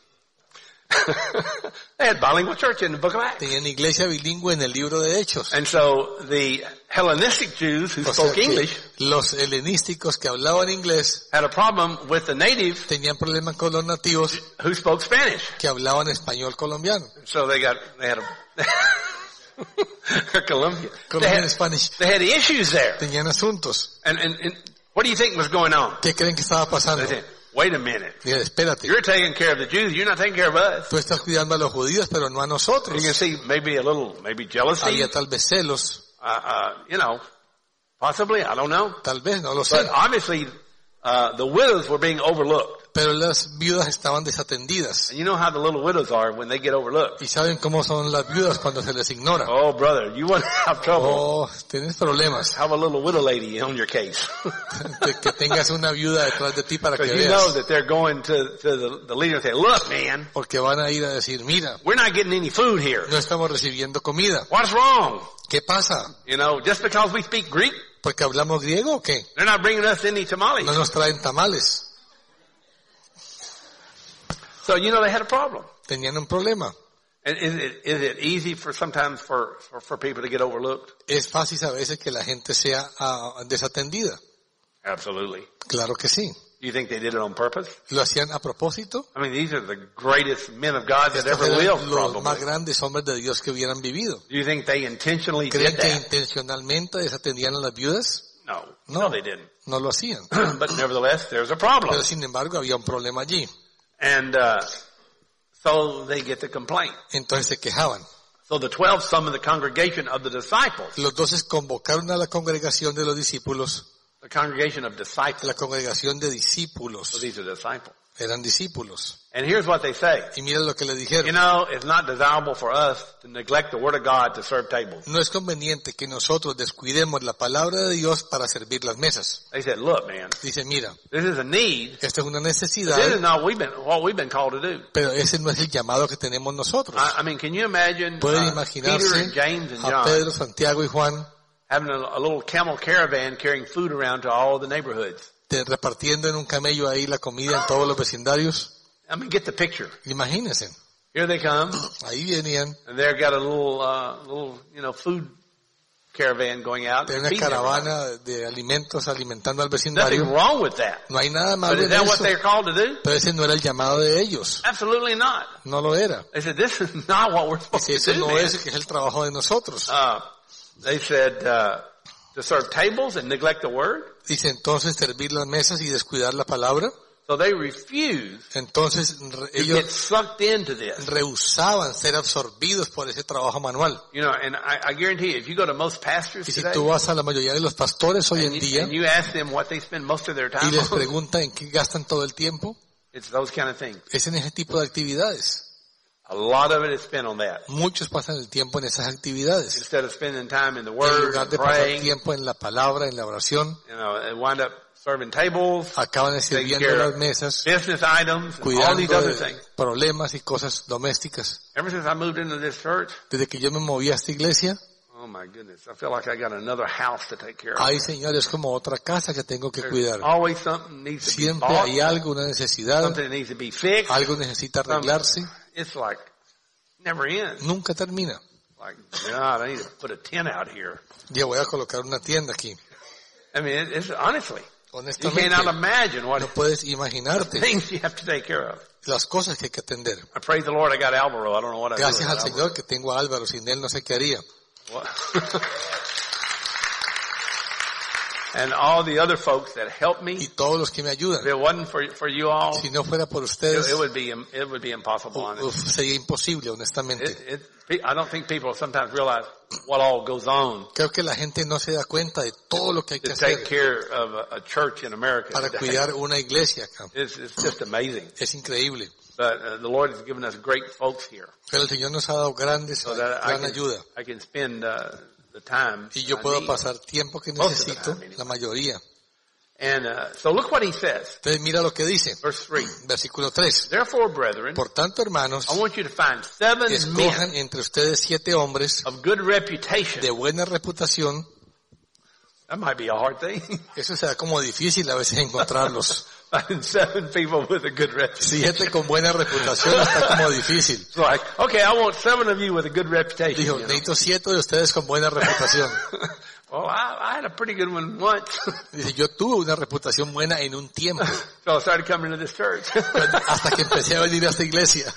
They had bilingual church in the book of Acts. Tenían iglesia bilingüe en el libro de Hechos. And so the Hellenistic Jews who O sea spoke que English los helenísticos que hablaban inglés had a problem with the native tenían problemas con los nativos who spoke Spanish. que hablaban español colombiano. So they had a Colombia. Colombian Spanish. They had issues there. Tenían asuntos. And what do you think was going on? ¿Qué creen que estaba pasando? They said, wait a minute. Mira, espérate. You're taking care of the Jews. You're not taking care of us. Tú estás cuidando a los judíos, pero no a nosotros. You can see maybe a little, jealousy. Había tal vez celos, Possibly, I don't know. tal vez, no lo sé. But obviously, the widows were being overlooked. Pero las viudas estaban desatendidas. And you know how the little widows are when they get overlooked. Y saben cómo son las viudas cuando se les ignora. Oh, brother, you want to have trouble. Oh, tienes problemas. Have a little widow lady on your case. Que tengas una viuda detrás de ti para que Because you know veas. that they're going to the leader and say, look, man, Porque van a ir a decir, mira, we're not getting any food here. no estamos recibiendo comida. What's wrong? ¿Qué pasa? Just because we speak Greek, ¿Porque hablamos griego o qué? they're not bringing us any tamales. No nos traen tamales. So, they had a problem. Tenían un problema. And is it easy sometimes for people to get overlooked? Es fácil a veces que la gente sea desatendida. Absolutely. Claro que sí. You think they did it on purpose? ¿Lo hacían a propósito? I mean, these are the greatest men of God that Estos ever eran lived, los más probably. grandes hombres de Dios que hubieran vivido. Do you think they intentionally ¿Creen did que that? intencionalmente desatendían a las viudas? No, they didn't. No lo hacían. But nevertheless, there's a problem. Pero sin embargo había un problema allí. And so they get the complaint. Entonces se quejaban. So the 12 summoned the congregation of the disciples. Los 12 convocaron a la congregación de los discípulos. The congregation of disciples. La congregación de So discípulos. these are disciples. Eran discípulos. And here's what they say. Y mira lo que le dijeron. It's not desirable for us to neglect the word of God to serve tables. No es conveniente que nosotros descuidemos la palabra de Dios para servir las mesas. They said, look, man, Dice, mira, this is a need. esta es una This necesidad, is not what we've been called to do. pero ese no es el llamado que tenemos nosotros. I mean, can you imagine Pueden Peter imaginarse and James and a John Pedro, Santiago y Juan having a little camel caravan carrying food around to all the neighborhoods? repartiendo en un camello ahí la comida en todos los vecindarios? I mean, get the picture. Imagínense, Here they come, ahí venían and they've got a little food caravan going out. de and una feeding everybody. caravana de alimentos alimentando al Nothing vecindario. wrong with that. No hay nada But malo is en that what eso, they're called to do? pero ese no era el llamado de ellos. Absolutely not. No lo era. They said, this is not what we're supposed Dice, to eso do, no man. es que es el trabajo de nosotros. They said, to serve tables and neglect the word. Dice, entonces servir las mesas y descuidar la palabra. So they refused Entonces to get ellos sucked into this. rehusaban ser absorbidos por ese trabajo manual. And I guarantee you, if you go to most pastors Y si today, tú vas a la mayoría de los pastores hoy en and día you ask them what they spend most of their y time les on, preguntan en qué gastan todo el tiempo, it's those kind of things. es en ese tipo de actividades. A lot of it is spent on that. Muchos pasan el tiempo en esas actividades. Instead of spending time in the En Word lugar and de pasar praying, tiempo en la palabra, en la oración, they wind up serving tables, acaban sirviendo care las of mesas, business items, and all cuidando these other de things. problemas y cosas domésticas. Ever since I moved into this church, Desde que yo me moví a esta iglesia, Oh my goodness. I feel like I got another house to take care of. Ay, Señor, es como otra casa que tengo que cuidar. Always something needs to be Siempre bought, hay algo, una necesidad, something that needs to be fixed. algo necesita arreglarse. It's like, never ends. Nunca termina. Like, God, I need to put a tent out here. Ya voy a colocar una tienda aquí. I mean, it's honestly, you Honestamente, cannot imagine what no puedes imatarte things you have to take care of. las cosas que hay que atender. I praise the Lord I got Alvaro. I don't know what I'd do Gracias al without Señor que tengo a Álvaro, sin él no sé qué haría. Alvaro. What? And all the other folks that helped me, Y todos los que me ayudan. if it wasn't for you all, Si no fuera por ustedes, it would be impossible, honestly. sería imposible, honestamente. I don't think people sometimes realize what all goes on Creo que la gente no se da cuenta de todo lo que hay que to take hacer care of a church in America para today. cuidar una iglesia acá. It's just amazing. Es increíble. But the Lord has given us great folks here, Pero el Señor nos ha dado gran ayuda. I can spend the time Y yo I puedo need. pasar tiempo que Most of the necesito, time, anyway. la mayoría. And so look what he says, Entonces mira lo que dice, verse 3. versículo 3. Therefore, brethren, Por tanto, hermanos, I want you to find 7 men escojan entre ustedes 7 hombres of good reputation. de buena reputación. That might be a hard thing. Eso será como difícil a veces encontrarlos. Finding 7 people with a good reputation. 7 con buena reputación está como difícil. It's like, okay, I want 7 of you with a good reputation. Dijo, you know. necesito 7 de ustedes con buena reputación. Well, I had a pretty good one once. Dice, yo tuve una reputación buena en un tiempo, So I started coming to this church. hasta que empecé a venir a esta iglesia.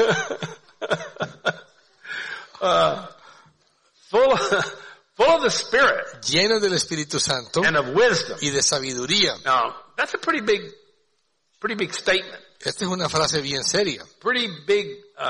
Full of the Spirit Lleno del Espíritu Santo and of wisdom. y de sabiduría. Now, that's a pretty big statement. Esta es una frase bien seria. Pretty big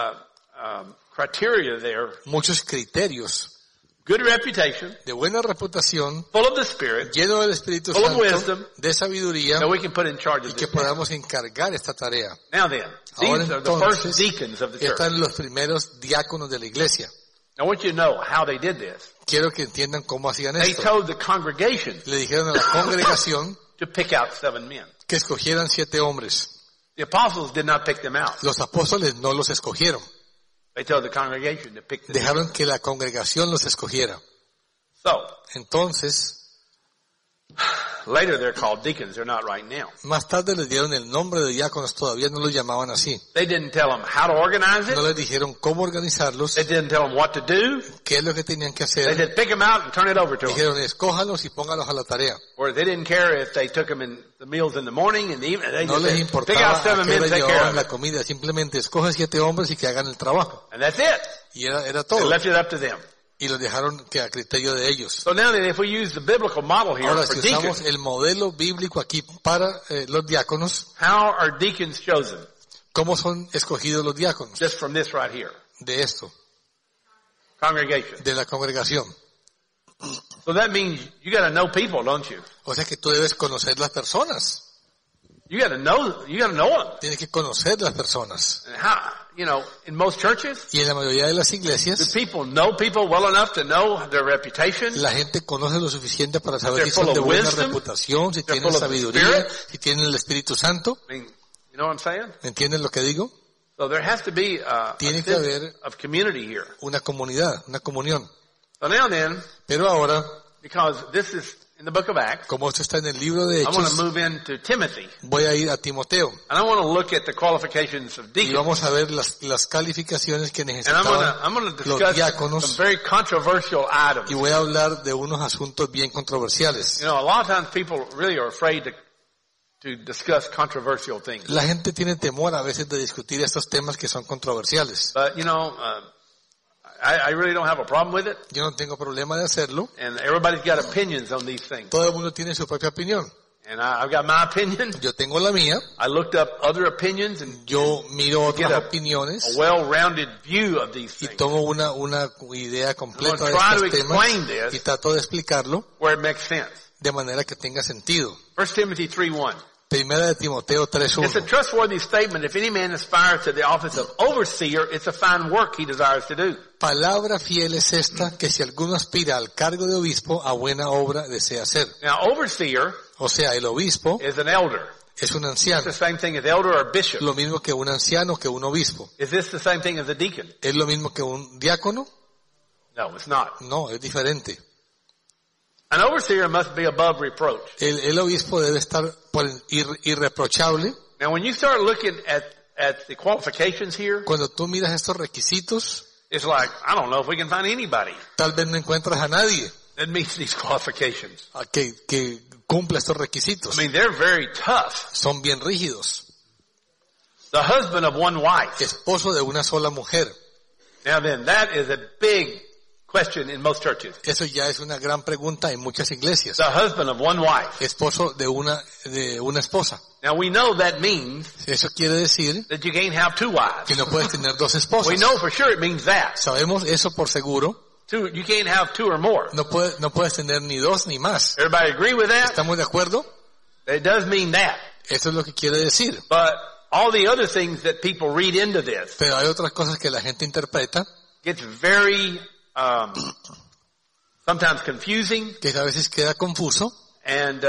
criteria there. Muchos criterios. Good reputation, De buena reputación, full of the Spirit, lleno del Espíritu Full of Santo, wisdom. de sabiduría, that we can put in charge y of que this. podamos encargar esta tarea. Now then, Ahora these are the first entonces, deacons of the church. están los primeros diáconos de la iglesia. I want you to know how they did this. Quiero que entiendan cómo hacían They esto. told the congregation Le dijeron a la congregación to pick out 7 men. que escogieran 7 hombres. The apostles did not pick them out. Los apóstoles no los escogieron. They told the congregation to pick them out. Dejaron que la congregación los escogiera. So, Entonces, later they're called deacons. They're not right now. más tarde les dieron el nombre de diáconos, todavía no los llamaban así. They didn't tell them how to organize No it. les dijeron cómo organizarlos, They didn't tell them what to do. qué es lo que tenían que They hacer. said pick them out and turn it over to them. Dijeron, escójalos y póngalos a la tarea. Or they didn't care if they took them in the meals in the morning and the evening. They No just les said, pick importaba out a 7 qué men, hora take care llevaban of la it. comida, simplemente escojan 7 hombres y que hagan el trabajo. And that's it. Y era They todo. left it up to them. Y los dejaron que a criterio de ellos. So now then, if we use the biblical model here Ahora, for si usamos deacons, el modelo bíblico aquí para los diáconos, how are deacons chosen? ¿cómo son escogidos los diáconos? Just from this right here. De esto, Congregation. de la congregación. So that means you gotta know people, don't you? O sea que tú debes conocer las personas. You gotta know them. Tienes que conocer las personas. And how, in most churches, Y en la mayoría de las do iglesias, people know people well enough to know their reputation? la gente conoce lo suficiente para saber They're si son full de of buena wisdom. reputación, si They're tienen full of the sabiduría, Spirit. si tienen el Espíritu Santo. I mean, you know what I'm saying? ¿Me entienden lo que digo? So there has to be a Tiene que sense haber of community here. una comunidad, una comunión. So now then, Pero ahora, because this is in the book of Acts, como esto está en el libro de I want to Hechos, move into Timothy. voy a ir a Timoteo. And I want to look at the qualifications of Y deacons. vamos a ver las calificaciones que And I'm necesitaban going to los discuss diáconos. some very controversial items. Y voy a hablar de unos asuntos bien controversiales. You know, a lot of times people really are afraid to discuss controversial things. La gente tiene temor a veces de discutir estos temas que son controversiales. But, I really don't have a problem with it. Yo no tengo problema de hacerlo. And everybody's got opinions on these things. Todo el mundo tiene su propia opinión. And I've got my opinion. Yo tengo la mía. I looked up other opinions and Yo miro otras Get a opiniones well-rounded view of these y things tomo una idea completa de I'm gonna try estos to temas explain this. y trato de explicarlo where it makes sense. de manera que tenga sentido. 1 Timothy 3:1. Primera de Timoteo It's a 3:1. trustworthy statement. If any man aspires to the office of overseer, it's a fine work he desires to do. Palabra fiel es esta, que si alguno aspira al cargo de obispo, a buena obra desea hacer. Now, overseer O sea, el obispo is an elder. es un It's anciano, the same thing as elder or bishop. lo mismo que un anciano, que un obispo. Is this the same thing as a deacon? ¿Es lo mismo que un diácono? No, it's not. No, es diferente. An overseer must be above reproach. El obispo debe estar irreprochable. Now when you start looking at the qualifications here, Cuando tú miras estos requisitos, it's like, I don't know if we can find anybody tal vez no encuentras a nadie that meets these qualifications. que cumpla estos requisitos. I mean, they're very tough. Son bien rígidos. The husband of one wife. Esposo de una sola mujer. Now then, that is a big question in most churches. Eso ya es una gran pregunta en muchas iglesias. The husband of one wife. Esposo de una esposa. Now we know that means Eso quiere decir that you can't have two wives. que no puedes tener dos esposas. We know for sure it means that. Sabemos eso por seguro. You can't have two or more. No puedes tener ni dos ni más. Everybody agree with that? ¿Estamos de acuerdo? It does mean that. Eso es lo que quiere decir. But all the other things that people read into this Pero hay otras cosas que la gente interpreta gets very sometimes confusing que a veces queda confuso, and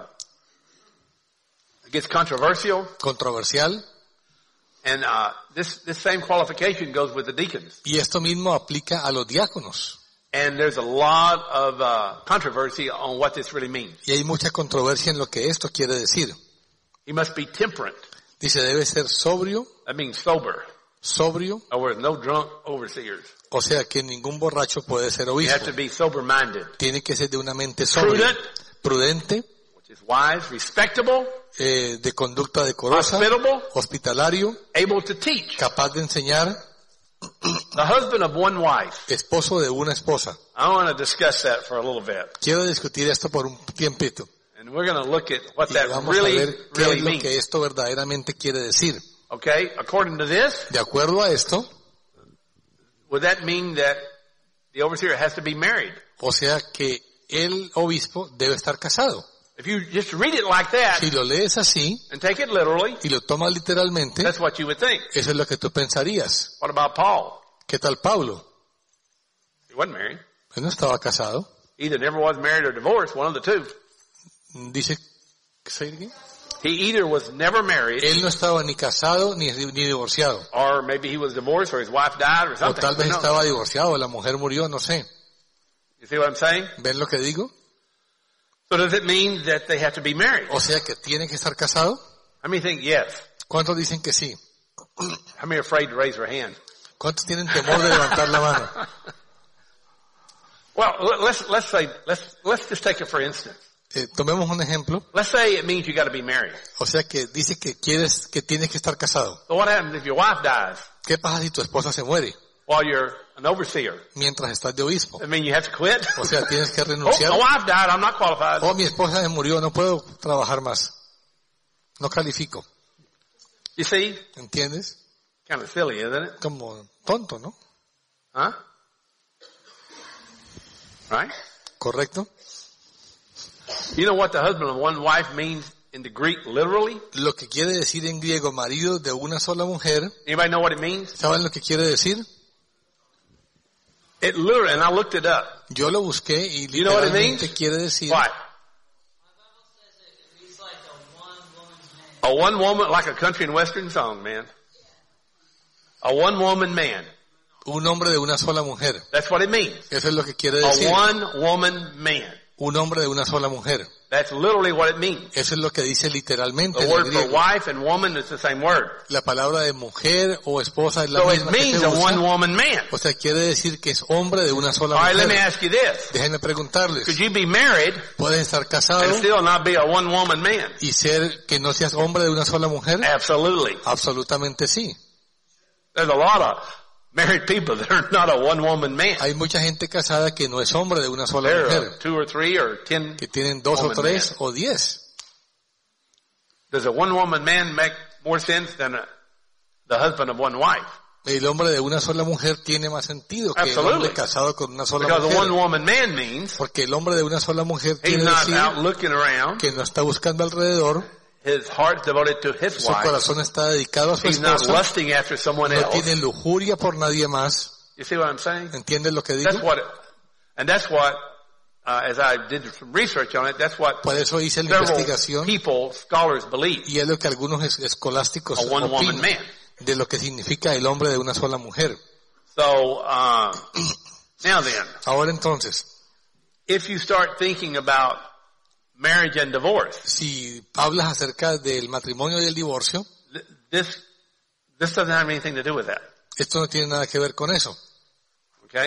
it gets controversial. controversial, And this same qualification goes with the deacons. y esto mismo aplica a los diáconos. And there's a lot of controversy on what this really means. Y hay mucha controversia en lo que esto quiere decir. He must be temperate. Dice, debe ser sobrio, That means sober. sobrio, Or no drunk overseers. o sea que ningún borracho puede ser You have obispo. to be sober-minded. Tiene que ser de una mente sobria, Prudent, prudente, which is wise, respectable, de conducta decorosa, hospitable, hospitalario, able to teach. capaz de enseñar, The husband of one wife. esposo de una esposa. I want to discuss that for a little bit. Quiero discutir esto por un tiempito. And we're going to look at what Y that vamos a really, ver qué really es lo means. que esto verdaderamente quiere decir. Okay? According to this, De acuerdo a esto, would that mean that the overseer has to be married? o sea que el obispo debe estar casado. If you just read it like that Si lo lees así and take it literally, y lo tomas literalmente, that's what you would think. eso es lo que tú pensarías. What about Paul? ¿Qué tal Pablo? He wasn't married. Él no estaba casado. Either never was married or divorced, one of the two. Dice, ¿say it again? He either was never married, Él no estaba ni casado ni divorciado. or maybe he was divorced, or his wife died, or O something. tal vez Who knows? estaba divorciado, la mujer murió, no sé. You see what I'm saying? ¿Ven lo que digo? So does it mean that they have to be married? O sea que tiene que estar casado. How many think yes? ¿Cuántos dicen que sí? How many are afraid to raise their hand? ¿Cuántos tienen temor de levantar la mano? Well, let's just take it for instance. Tomemos un ejemplo. Let's say it means you got to be married. O sea que dice que tienes que estar casado. So what happens if your wife dies ¿Qué pasa si tu esposa se muere while you're an overseer? mientras estás de obispo? I mean, you have to quit? O sea, tienes que Oh, renunciar. my wife died, I'm not qualified. Oh, mi esposa se murió, no puedo trabajar más. No califico. You see? ¿Entiendes? Kind of silly, isn't it? Como tonto, ¿no? Huh? Right? ¿Correcto? You know what the husband of one wife means in the Greek literally? Lo que quiere decir en griego marido de una sola mujer, Anybody know what it means? ¿saben lo que quiere decir? It literally, and I looked it up. Yo lo busqué y You know what it literalmente means? quiere decir What? A one woman, like a country and western song, man. A one woman man. un hombre de una sola mujer. That's what it means. Eso es lo que quiere A decir. one woman man. Un hombre de una sola mujer. That's literally what it means. Eso es lo que dice literalmente The en el word for griego. wife and woman is the same word. La palabra de mujer o esposa es la So it misma que means se a one usa. woman man. O sea, quiere decir que es hombre de una sola All right, let me mujer. ask you this. Déjenme preguntarles, Could you be married ¿puedes estar casado and still not be a one woman man? y ser que no seas hombre de una sola mujer? Absolutely. Absolutamente sí. There's a lot of married people that are not a one woman man. Hay mucha gente casada que no es hombre de una sola They're mujer, a 2 or 3 or 10. que tienen 2 o woman 3 man. o 10. Does a one woman man make more sense than the husband of one wife? El hombre de una sola mujer tiene más sentido que el Absolutely. hombre casado con una sola Because a one mujer. woman man means Porque el hombre de una sola mujer he's quiere not decir out looking around. que no está buscando alrededor, His heart's devoted to his su wife. corazón está dedicado a su He's not esposa, lusting after someone no else. tiene lujuria por nadie más. You see what I'm saying? ¿Entiendes lo que digo? That's what, as I did some research on it, that's what Por eso hice la several investigación people, scholars believe. y es lo que algunos escolásticos A one woman opinan man. de lo que significa el hombre de una sola mujer. So, Now then, Ahora entonces, if you start thinking about marriage and divorce, si hablas acerca del matrimonio y el divorcio, this doesn't have anything to do with that. esto no tiene nada que ver con eso. Okay?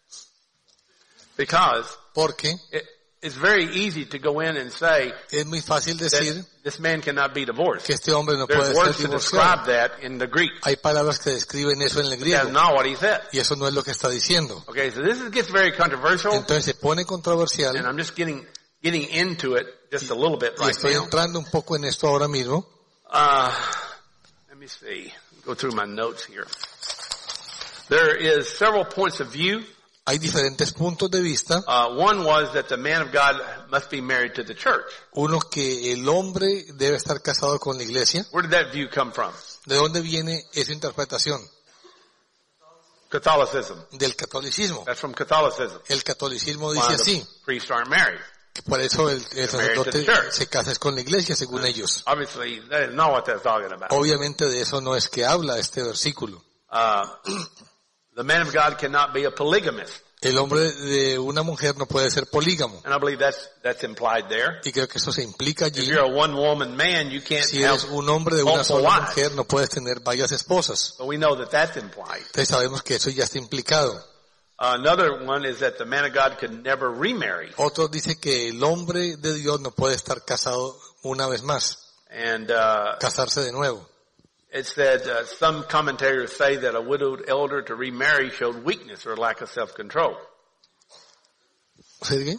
Because Porque it's very easy to go in and say es muy fácil decir that this man cannot be divorced. que este hombre no There's puede words ser to describe divorciado. that in the Greek. Hay palabras que describen eso en el That's griego. not what he said. Y eso no es lo que está diciendo. Okay, so this gets very controversial, Entonces se pone and controversial I'm just getting into it just a little bit y right estoy now. entrando un poco en esto ahora mismo. Let me see. Go through my notes here. There is several points of view. Hay diferentes puntos de vista. One was that the man of God must be married to the church. Uno, que el hombre debe estar casado con la iglesia. Where did that view come from? ¿De dónde viene esa interpretación? Catholicism. Del catolicismo. That's from Catholicism. El catolicismo Why dice the así, priests aren't married. que por eso el sacerdote church. se casa con la iglesia según ellos. Obviously, that is not what that's talking about. Obviamente de eso no es que habla este versículo. The man of God cannot be a polygamist. El hombre de una mujer no puede ser polígamo. And I believe that's implied there. Y creo que eso se implica If allí. you're a one-woman man, you can't Si have eres un hombre de una multiple sola wives. mujer, no puedes tener varias esposas. So we know that that's implied. Entonces sabemos que eso ya está implicado. Another one is that the man of God could never remarry. Otro dice que el hombre de Dios no puede estar casado una vez más, And casarse de nuevo. it said some commentators say that a widowed elder to remarry showed weakness or lack of self-control. ¿Sí? ¿Qué?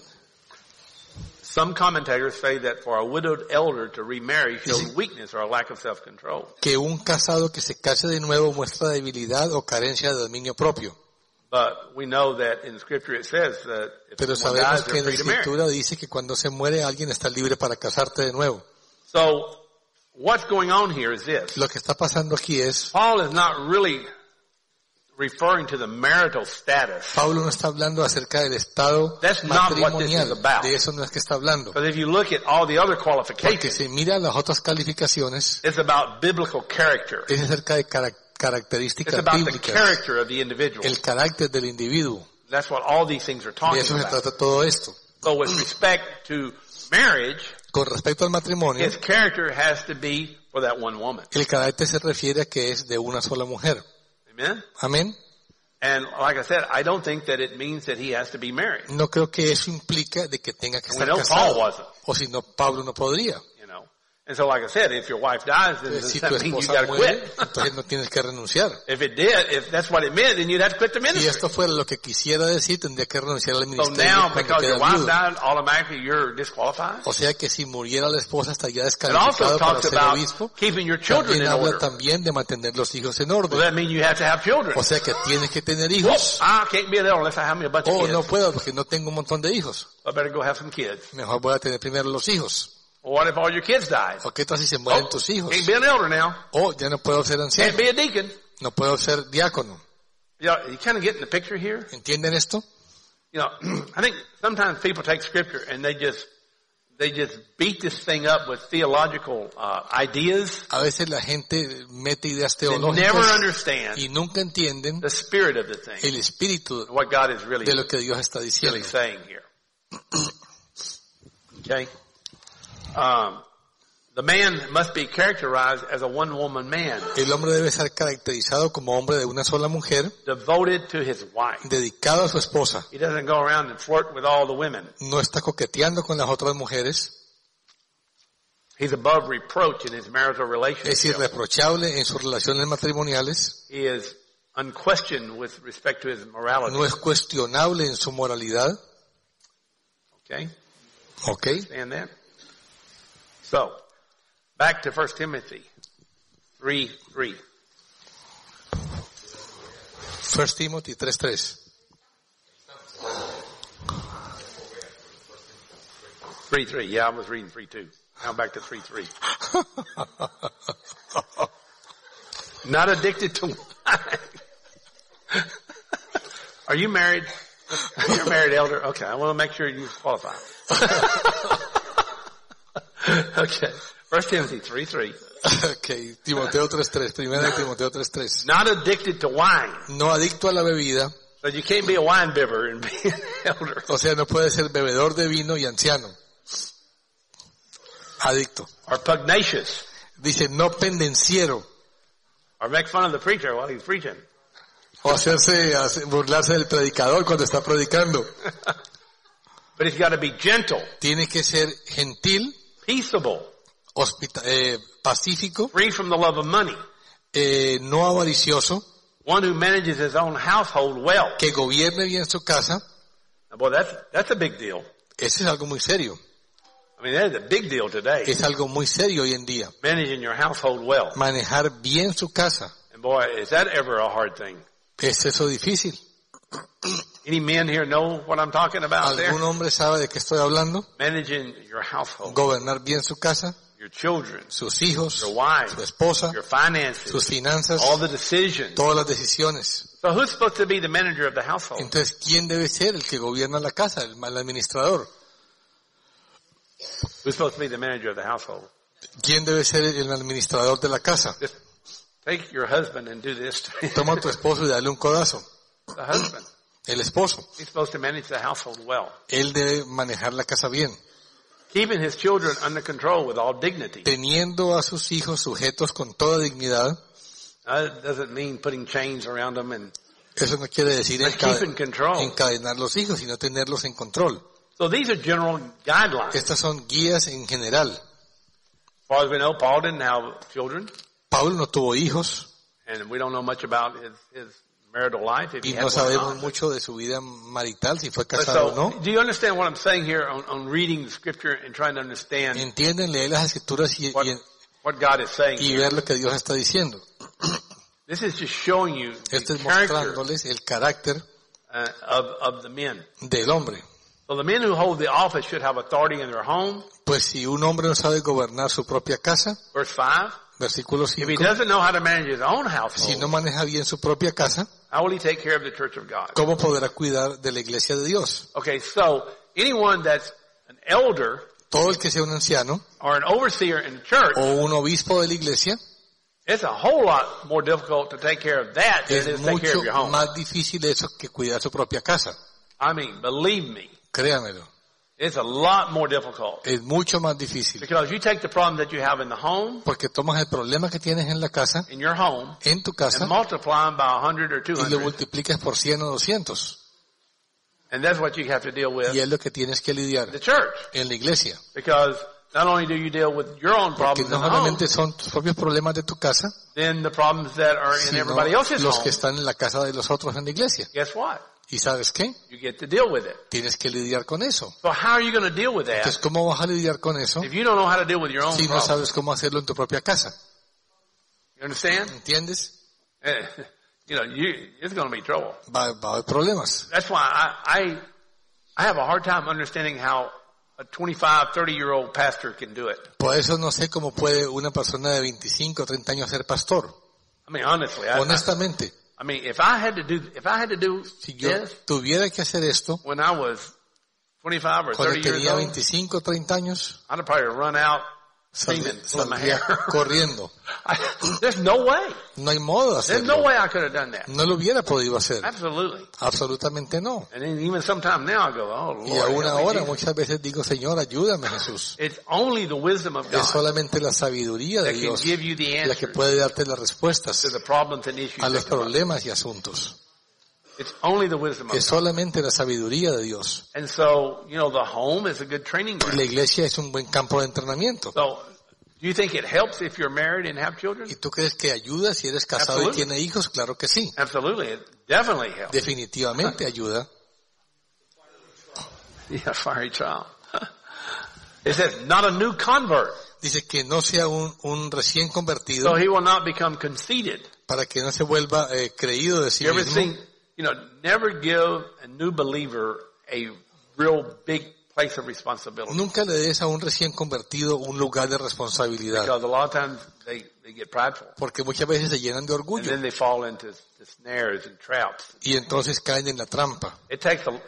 Some commentators say that for a widowed elder to remarry showed weakness or a lack of self-control. Que un casado que se case de nuevo muestra debilidad o carencia de dominio propio. But we know that in Scripture it says that if Pero someone sabemos dies, que they're en la free to marry. Escritura dice que cuando se muere alguien está libre para casarte de nuevo. So what's going on here is this. Lo que está pasando aquí es, Paul is not really referring to the marital status. Pablo no está hablando acerca del estado That's not what this matrimonial. is about. De eso no es que está hablando. Because if you look at all the other Porque qualifications, si mira las otras calificaciones, it's about biblical character. es acerca de It's características about the bíblicas, character of the individual. el carácter del individuo. That's what all these things are De talking eso se about. trata todo esto. So with respect to marriage, Con respecto al matrimonio, his character has to be for that one woman. el carácter se refiere a que es de una sola mujer. Amen? Amén. And like I said, I don't think that it means that he has to be married. No creo que eso implica de que tenga que And we estar know Paul casado. wasn't, O si no, Pablo no podría. you know. And so like I said, if your wife dies, then Entonces, si does tu that mean you esposa gotta muere, quit? entonces no tienes que renunciar. If it did, if that's what it meant, then you'd have to quit the Si ministry. esto fuera lo que quisiera decir, tendría que renunciar al So ministerio now, cuando because your queda wife viudo. died, automatically you're disqualified. O sea que si muriera la esposa estaría It also descalificado para talks ser about obispo. keeping your children También in habla order. también de mantener los hijos en Well, orden. that means you have to have children. O sea que tienes que tener Well, hijos. I can't be an elder unless I have me a bunch of Oh, kids. no puedo porque no tengo un montón de hijos. I better go have some kids. Mejor voy a tener primero los hijos. Well, what if all your kids died? ¿O qué tal si se mueren Oh, tus hijos? can't be an elder now. Oh, ya no puedo ser Can't anciano. be a deacon. No puedo ser diácono. You know, you kind of get in the picture here. ¿Entienden esto? You know, I think sometimes people take scripture and they just beat this thing up with theological ideas. A veces la gente mete ideas They never teológicas understand y nunca entienden the spirit of the thing, el espíritu what God is really de lo que Dios está diciendo. saying here. Okay. The man must be characterized as a one-woman man, El hombre debe ser caracterizado como hombre de una sola mujer, devoted to his wife. dedicado a su esposa. He doesn't go around and flirt with all the women. No está coqueteando con las otras mujeres. He's above reproach in his marital Es relationship. irreprochable en sus relaciones matrimoniales. He is unquestioned with respect to his morality. No es cuestionable en su moralidad. Okay? ¿Ok? Understand that? So, back to 1 Timothy 3:3. 1 Timothy 3:3. 3:3. Yeah, I was reading 3:2. Now back to 3:3. Not addicted to wine. Are you married? You're a married elder? Okay, I want to make sure you qualify. Okay. 1 Timothy 3:3. Ok, Timoteo 3:3. Primera de Timoteo 3:3. Not addicted to wine. No adicto a la bebida. So you can't be a wine bibber and be an elder. O sea, no puede ser bebedor de vino y anciano. Adicto. Or pugnacious. Dice, no pendenciero. Or make fun of the preacher while he's preaching. O burlarse del predicador cuando está predicando. But he's got to be gentle, Tiene que ser gentil, peaceable, pacífico, free from the love of money. No avaricioso, One who manages his own household well. que gobierne bien su casa. Boy, that's a big deal. Eso es algo muy serio. I mean, that is a big deal today. Es algo muy serio hoy en día. Managing your household well. Manejar bien su casa. And boy, is that ever a hard thing. ¿Es eso difícil? Any men here know what I'm talking about there? ¿Algún hombre sabe de qué estoy hablando? Managing your household, Gobernar bien su casa, your children, sus hijos, your wife, su esposa, your finances, sus finanzas, all the decisions. todas las decisiones. So who's supposed to be the manager of the household? Entonces, ¿quién debe ser el que gobierna la casa, el administrador? Who's supposed to be the manager of the household? ¿Quién debe ser el administrador de la casa? Just take your husband and do this. Toma a tu esposo y dale un codazo. The husband. El esposo. He's supposed to manage the household well. Él debe manejar la casa bien. Keeping his children under control with all dignity. Teniendo a sus hijos sujetos con toda dignidad. That doesn't mean putting chains around them and Eso no quiere decir keeping control. encadenar los hijos, sino tenerlos en control. So these are general guidelines. Estas son guías en general. As far as we know, Paul didn't have children, Pablo no tuvo hijos and we don't know much about his marital life, if he y had no one or sabemos not. mucho de su vida marital, si fue But casado o so, no. do you understand what I'm saying here on reading the scripture and trying to understand Entienden, leer las escrituras what God is saying y here? ver lo que Dios está diciendo. This is just showing you Esto the es character mostrándoles el carácter of the men. del hombre. So the men who hold the office should have authority in their home. Pues si un hombre no sabe gobernar su propia casa, Verse 5. versículo If he 5, doesn't know how to manage his own si household, no maneja bien su propia casa, how will he take care of the church of God? ¿cómo podrá cuidar de la iglesia de Dios? Okay, so anyone that's an elder Todo el que sea un anciano or an overseer in the church, o un obispo de la iglesia, it's a whole lot more difficult to take care of that than it es is to take care mucho of your home. más difícil eso que cuidar su propia casa. I mean, believe me, Créanmelo. it's a lot more difficult. Es mucho más difícil. Because you take the problem that you have in the home, Porque tomas el problema que tienes en la casa, in your home, en tu and casa, multiply them by 100 or y lo 200. multiplicas por 100 o 200. And that's what you have to deal with Y es lo que tienes que lidiar the church. en la iglesia. Because not only do you deal with your own Porque problems no in the home, solamente son tus propios problemas de tu casa, then the problems that are in sino everybody else's los home. que están en la casa de los otros en la iglesia. Guess what? ¿Y sabes qué? You get to deal with it. Tienes que lidiar con eso. So how are you going to deal with that Entonces, ¿cómo vas a lidiar con eso if you don't know how to deal with your own si no problems? sabes cómo hacerlo en tu propia casa? You understand? ¿Entiendes? It's going to be trouble. Va a haber problemas. That's why I have a hard time understanding how a 25, 30-year-old pastor can do it. Por eso no sé cómo puede una persona de 25 o 30 años ser pastor. I mean, honestly, Honestamente, I mean, if I had to do si yo this tuviera que hacer esto, when I was 25 or 30 cuando years tenía old, 25 o 30 años, I'd have probably run out screaming, pulling my saldría hair. corriendo. There's no way. No hay modo de There's no hacerlo. way I could have done that. No lo hubiera podido hacer. Absolutely. Absolutamente no. And then even sometime now I go, oh Lord. Y aún help me, ahora Jesus. muchas veces digo, Señor, ayúdame, Jesús. It's only the wisdom of Es God solamente la sabiduría de that can Dios give you the la que answers puede darte las respuestas to the problems and issues. a los that come up. problemas y asuntos. It's only the wisdom of Es God. solamente la sabiduría de Dios. And so, the home is a good training Y la ground. iglesia es un buen campo de entrenamiento. So, do you think it helps if you're married and have children? ¿Y tú crees que ayuda si eres casado y Absolutely. tienes hijos? Claro que sí. Absolutely. It definitely helps. Definitivamente ayuda. Yeah, fiery trial. It says, not a new convert, Dice que no sea un recién convertido so he will not become conceited. para que no se vuelva creído de sí You ever mismo. seen, never give a new believer a real big place of responsibility. Nunca le des a un recién convertido un lugar de responsabilidad, Because a lot of times they get prideful. porque muchas veces se llenan de And orgullo then they fall into the snares and traps. y entonces caen en la trampa. It takes to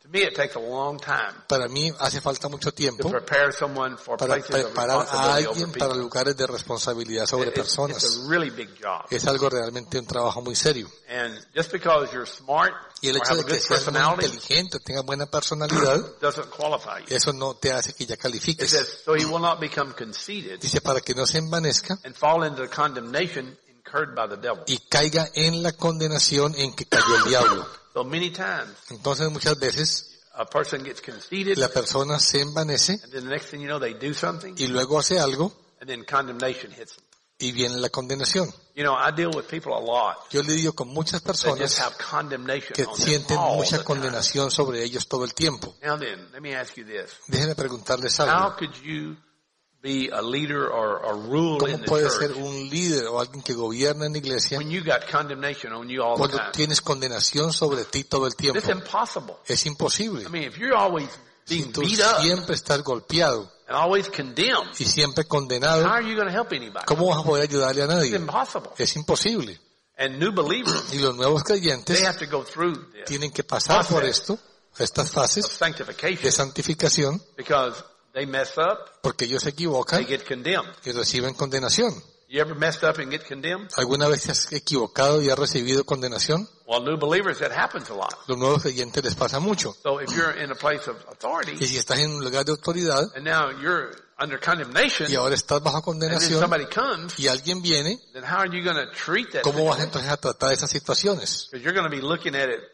To me, it takes a long time Para mí hace falta mucho to tiempo prepare someone for para places of preparar a responsibility over alguien para people. lugares de responsabilidad sobre It's personas. a really big job. Es algo realmente un trabajo muy serio. And just because you're smart Y el or hecho have de a que good seas muy personality inteligente, tenga buena personalidad, doesn't qualify you. eso no te hace que ya It califiques. says, so he will not become conceited Dice, para que no se envanezca and fall into the condemnation incurred by the devil. y caiga en la condenación en que cayó el diablo. So many times, Entonces muchas veces a person gets conceited, la persona se envanece and then the next thing you know, they do something, y luego hace algo and then condemnation hits them. y viene la condenación. You know, I deal with people a lot Yo lidio con muchas that just personas have condemnation que on them sienten all mucha the time. condenación sobre ellos todo el tiempo. Now then, let me ask you this. Déjenme preguntarles How algo. could you be a leader or rule ¿Cómo in the puedes church ser un líder o alguien que gobierna en la iglesia when you got condemnation on you all the cuando time? tienes condenación sobre ti todo el tiempo? It's impossible. Es imposible. I mean, if you're always Si being tú beat up siempre estás golpeado and always condemned, y siempre how condenado, are you going to help anybody? ¿cómo vas a poder ayudarle a It's nadie? impossible. Es imposible. And new believers, Y los nuevos they creyentes have to go through this tienen que pasar por esto, estas of fases de sanctification santificación, because they mess up, porque ellos se they equivocan get condemned. y reciben condenación. You ever messed up and get condemned? ¿Alguna vez te has equivocado y has recibido condenación? Well, new believers, that happens a lot. Los nuevos creyentes les pasa mucho. So if you're in a place of Y authority si estás en un lugar de autoridad and now you're under condemnation y ahora estás bajo and then condenación somebody comes, y alguien viene, then how are you going to treat that ¿cómo vas situation? entonces a tratar esas situaciones? Because you're going to be looking at it,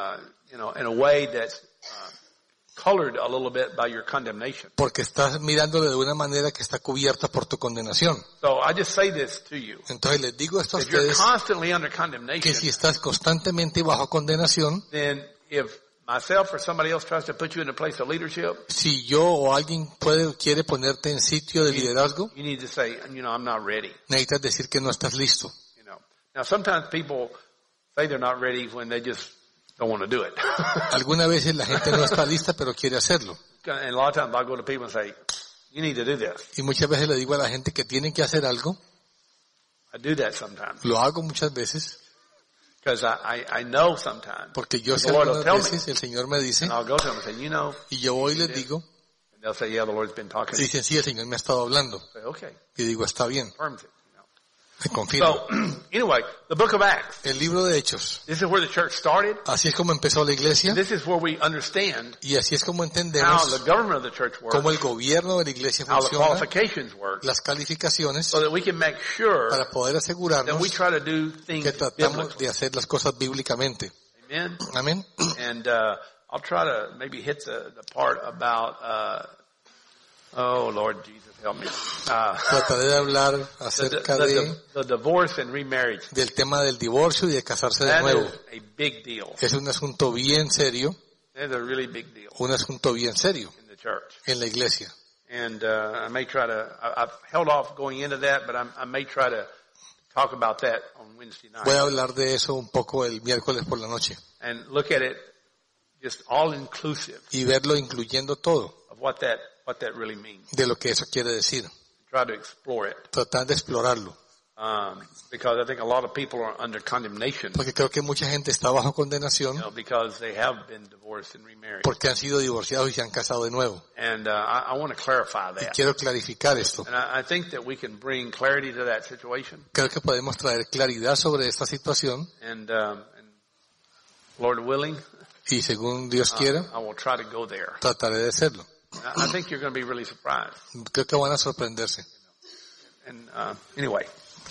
in a way that's colored a little bit by your condemnation. Porque estás mirándolo de una manera que está cubierta por tu condenación. So I just say this to you. Entonces les digo esto a If you're ustedes, constantly under que condemnation, si estás constantemente bajo condenación, then if myself or somebody else tries to put you in a place of leadership, si yo o alguien quiere ponerte en sitio de liderazgo, you need to say, I'm not ready. necesitas decir que no estás listo. Now sometimes people say they're not ready when they just don't want to do it. Algunas veces la gente no está lista, pero quiere hacerlo. And a lot of times I go to people and say, you need to do this. Y muchas veces le digo a la gente que tienen que hacer algo. I do that sometimes. Lo hago muchas veces, Because I know sometimes. porque yo sé The Lord will algunas tell me. veces, el Señor me dice, And I'll go to them and say, y yo voy y les digo, and they'll say, yeah, the Lord's been talking to y me. dicen, sí, el Señor me ha estado hablando. I say, okay, Y digo, está bien, affirms it. me confirmo. So, anyway, the book of Acts. El libro de Hechos, This is where the church started. así es como empezó la iglesia, This is where we understand y así es como how entendemos the government of the church cómo works, el gobierno de la iglesia how the funciona, qualifications work, las calificaciones, so that we can make sure para poder that asegurarnos we try to do things que tratamos biblically. de hacer las cosas bíblicamente. Amen. Amén. And I'll try to maybe hit the part about oh Lord Jesus help me. Trataré de hablar acerca The divorce and remarriage. del tema del divorcio y de casarse de That nuevo. is a big deal. Es un asunto bien serio, It's a really big deal un asunto bien serio in the church. en la iglesia. And I may try to, I've held off going into that, but I may try to talk about that on Wednesday night. Voy a hablar de eso un poco el miércoles por la noche And look at it just all inclusive y verlo incluyendo todo of what that really means. de lo que eso quiere decir. Try to explore it. Tratar de explorarlo. Because I think a lot of people are under condemnation, Porque creo que mucha gente está bajo condenación because they have been divorced and remarried. porque han sido divorciados y se han casado de nuevo. And I want to clarify Y that. quiero clarificar esto. And I think that we can bring clarity to that situation. Creo que podemos traer claridad sobre esta situación And Lord willing, y según Dios quiera, I will try to go there. trataré de hacerlo. I think you're going to be really surprised. Creo que van a sorprenderse. And anyway.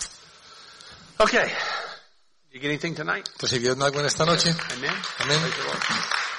Okay. You get anything tonight? ¿Recibieron algo en esta noche? Amen? Amén. Praise the Lord.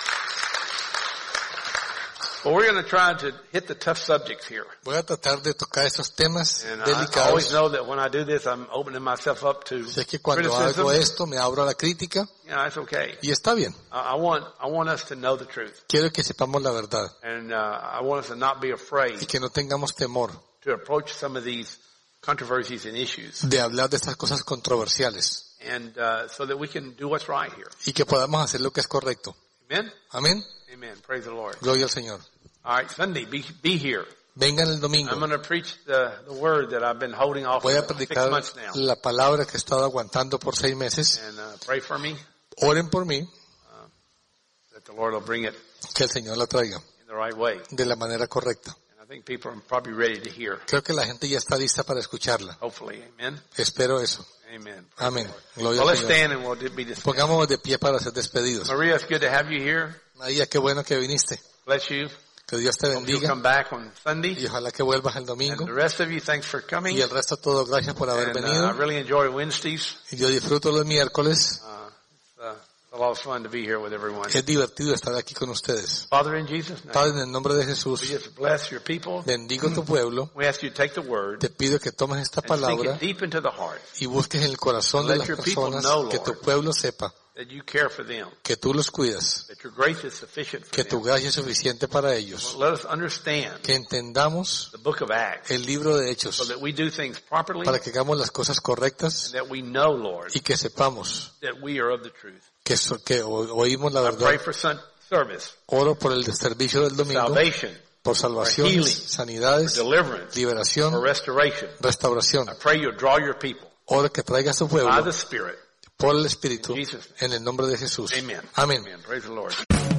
Well, we're going to try to hit the tough subjects here. Voy a tratar de tocar estos temas And I always delicados. know that when I do this, I'm opening myself up to Sé que cuando criticism. hago esto me abro a la crítica It's okay. y está bien. I want us to know the truth. Quiero que sepamos la verdad And I want us to not be afraid y que no tengamos temor to approach some of these controversies and issues. de hablar de estas cosas controversiales And so that we can do what's right here. y que podamos hacer lo que es correcto. Amen? Amén. Amen. Praise the Lord. Gloria al Señor. All right, Sunday, be here. Vengan el domingo. I'm going to preach the word that I've been holding off Voy a for 6 predicar months now. la palabra que he estado aguantando por 6 meses. And pray for me Oren por mí to that the Lord will bring it que el Señor la traiga in the right way. de la manera correcta. And I think people are probably ready to hear. Creo que la gente ya está lista para escucharla. Hopefully. Amen. Espero eso. Amen. Amén. Gloria Well, al let's Señor. stand and we'll be dismissed. Pongámonos de pie para ser despedidos. Maria, it's good to have you here. María, qué bueno que viniste. Bless you. Que Dios te Hope you'll bendiga come back on Sunday. y ojalá que vuelvas el And domingo. the rest of you, thanks for coming. Y el resto todo, gracias por haber And I venido. really enjoy Wednesdays. Y yo disfruto los miércoles. It's a lot of fun to be here with everyone. Es divertido estar aquí con ustedes. Father, in Jesus' name, Padre, en el nombre de we Jesús, just bless your people. bendigo tu pueblo. We ask you to take the word Te pido que tomes esta and sink palabra it deep into the heart, y busques en el corazón de Let las your people personas, know, que Lord, tu pueblo sepa that you care for them, que tú los cuidas, that your grace is sufficient for que tu them. gracia es suficiente para ellos, Let us understand que entendamos the book of Acts el libro de so Hechos that we do things properly para que hagamos las cosas correctas and that we know, Lord, y que sepamos that we are of the truth. que oímos la I pray verdad. for service, Oro por el servicio del domingo, salvation, por salvaciones, healing, sanidades, deliverance, liberación, or restoration. restauración. I pray you'll draw your people Oro que traiga a su by pueblo the Spirit. por el Espíritu In Jesus' name. en el nombre de Jesús. Amen. Amén. Amen. Praise the Lord.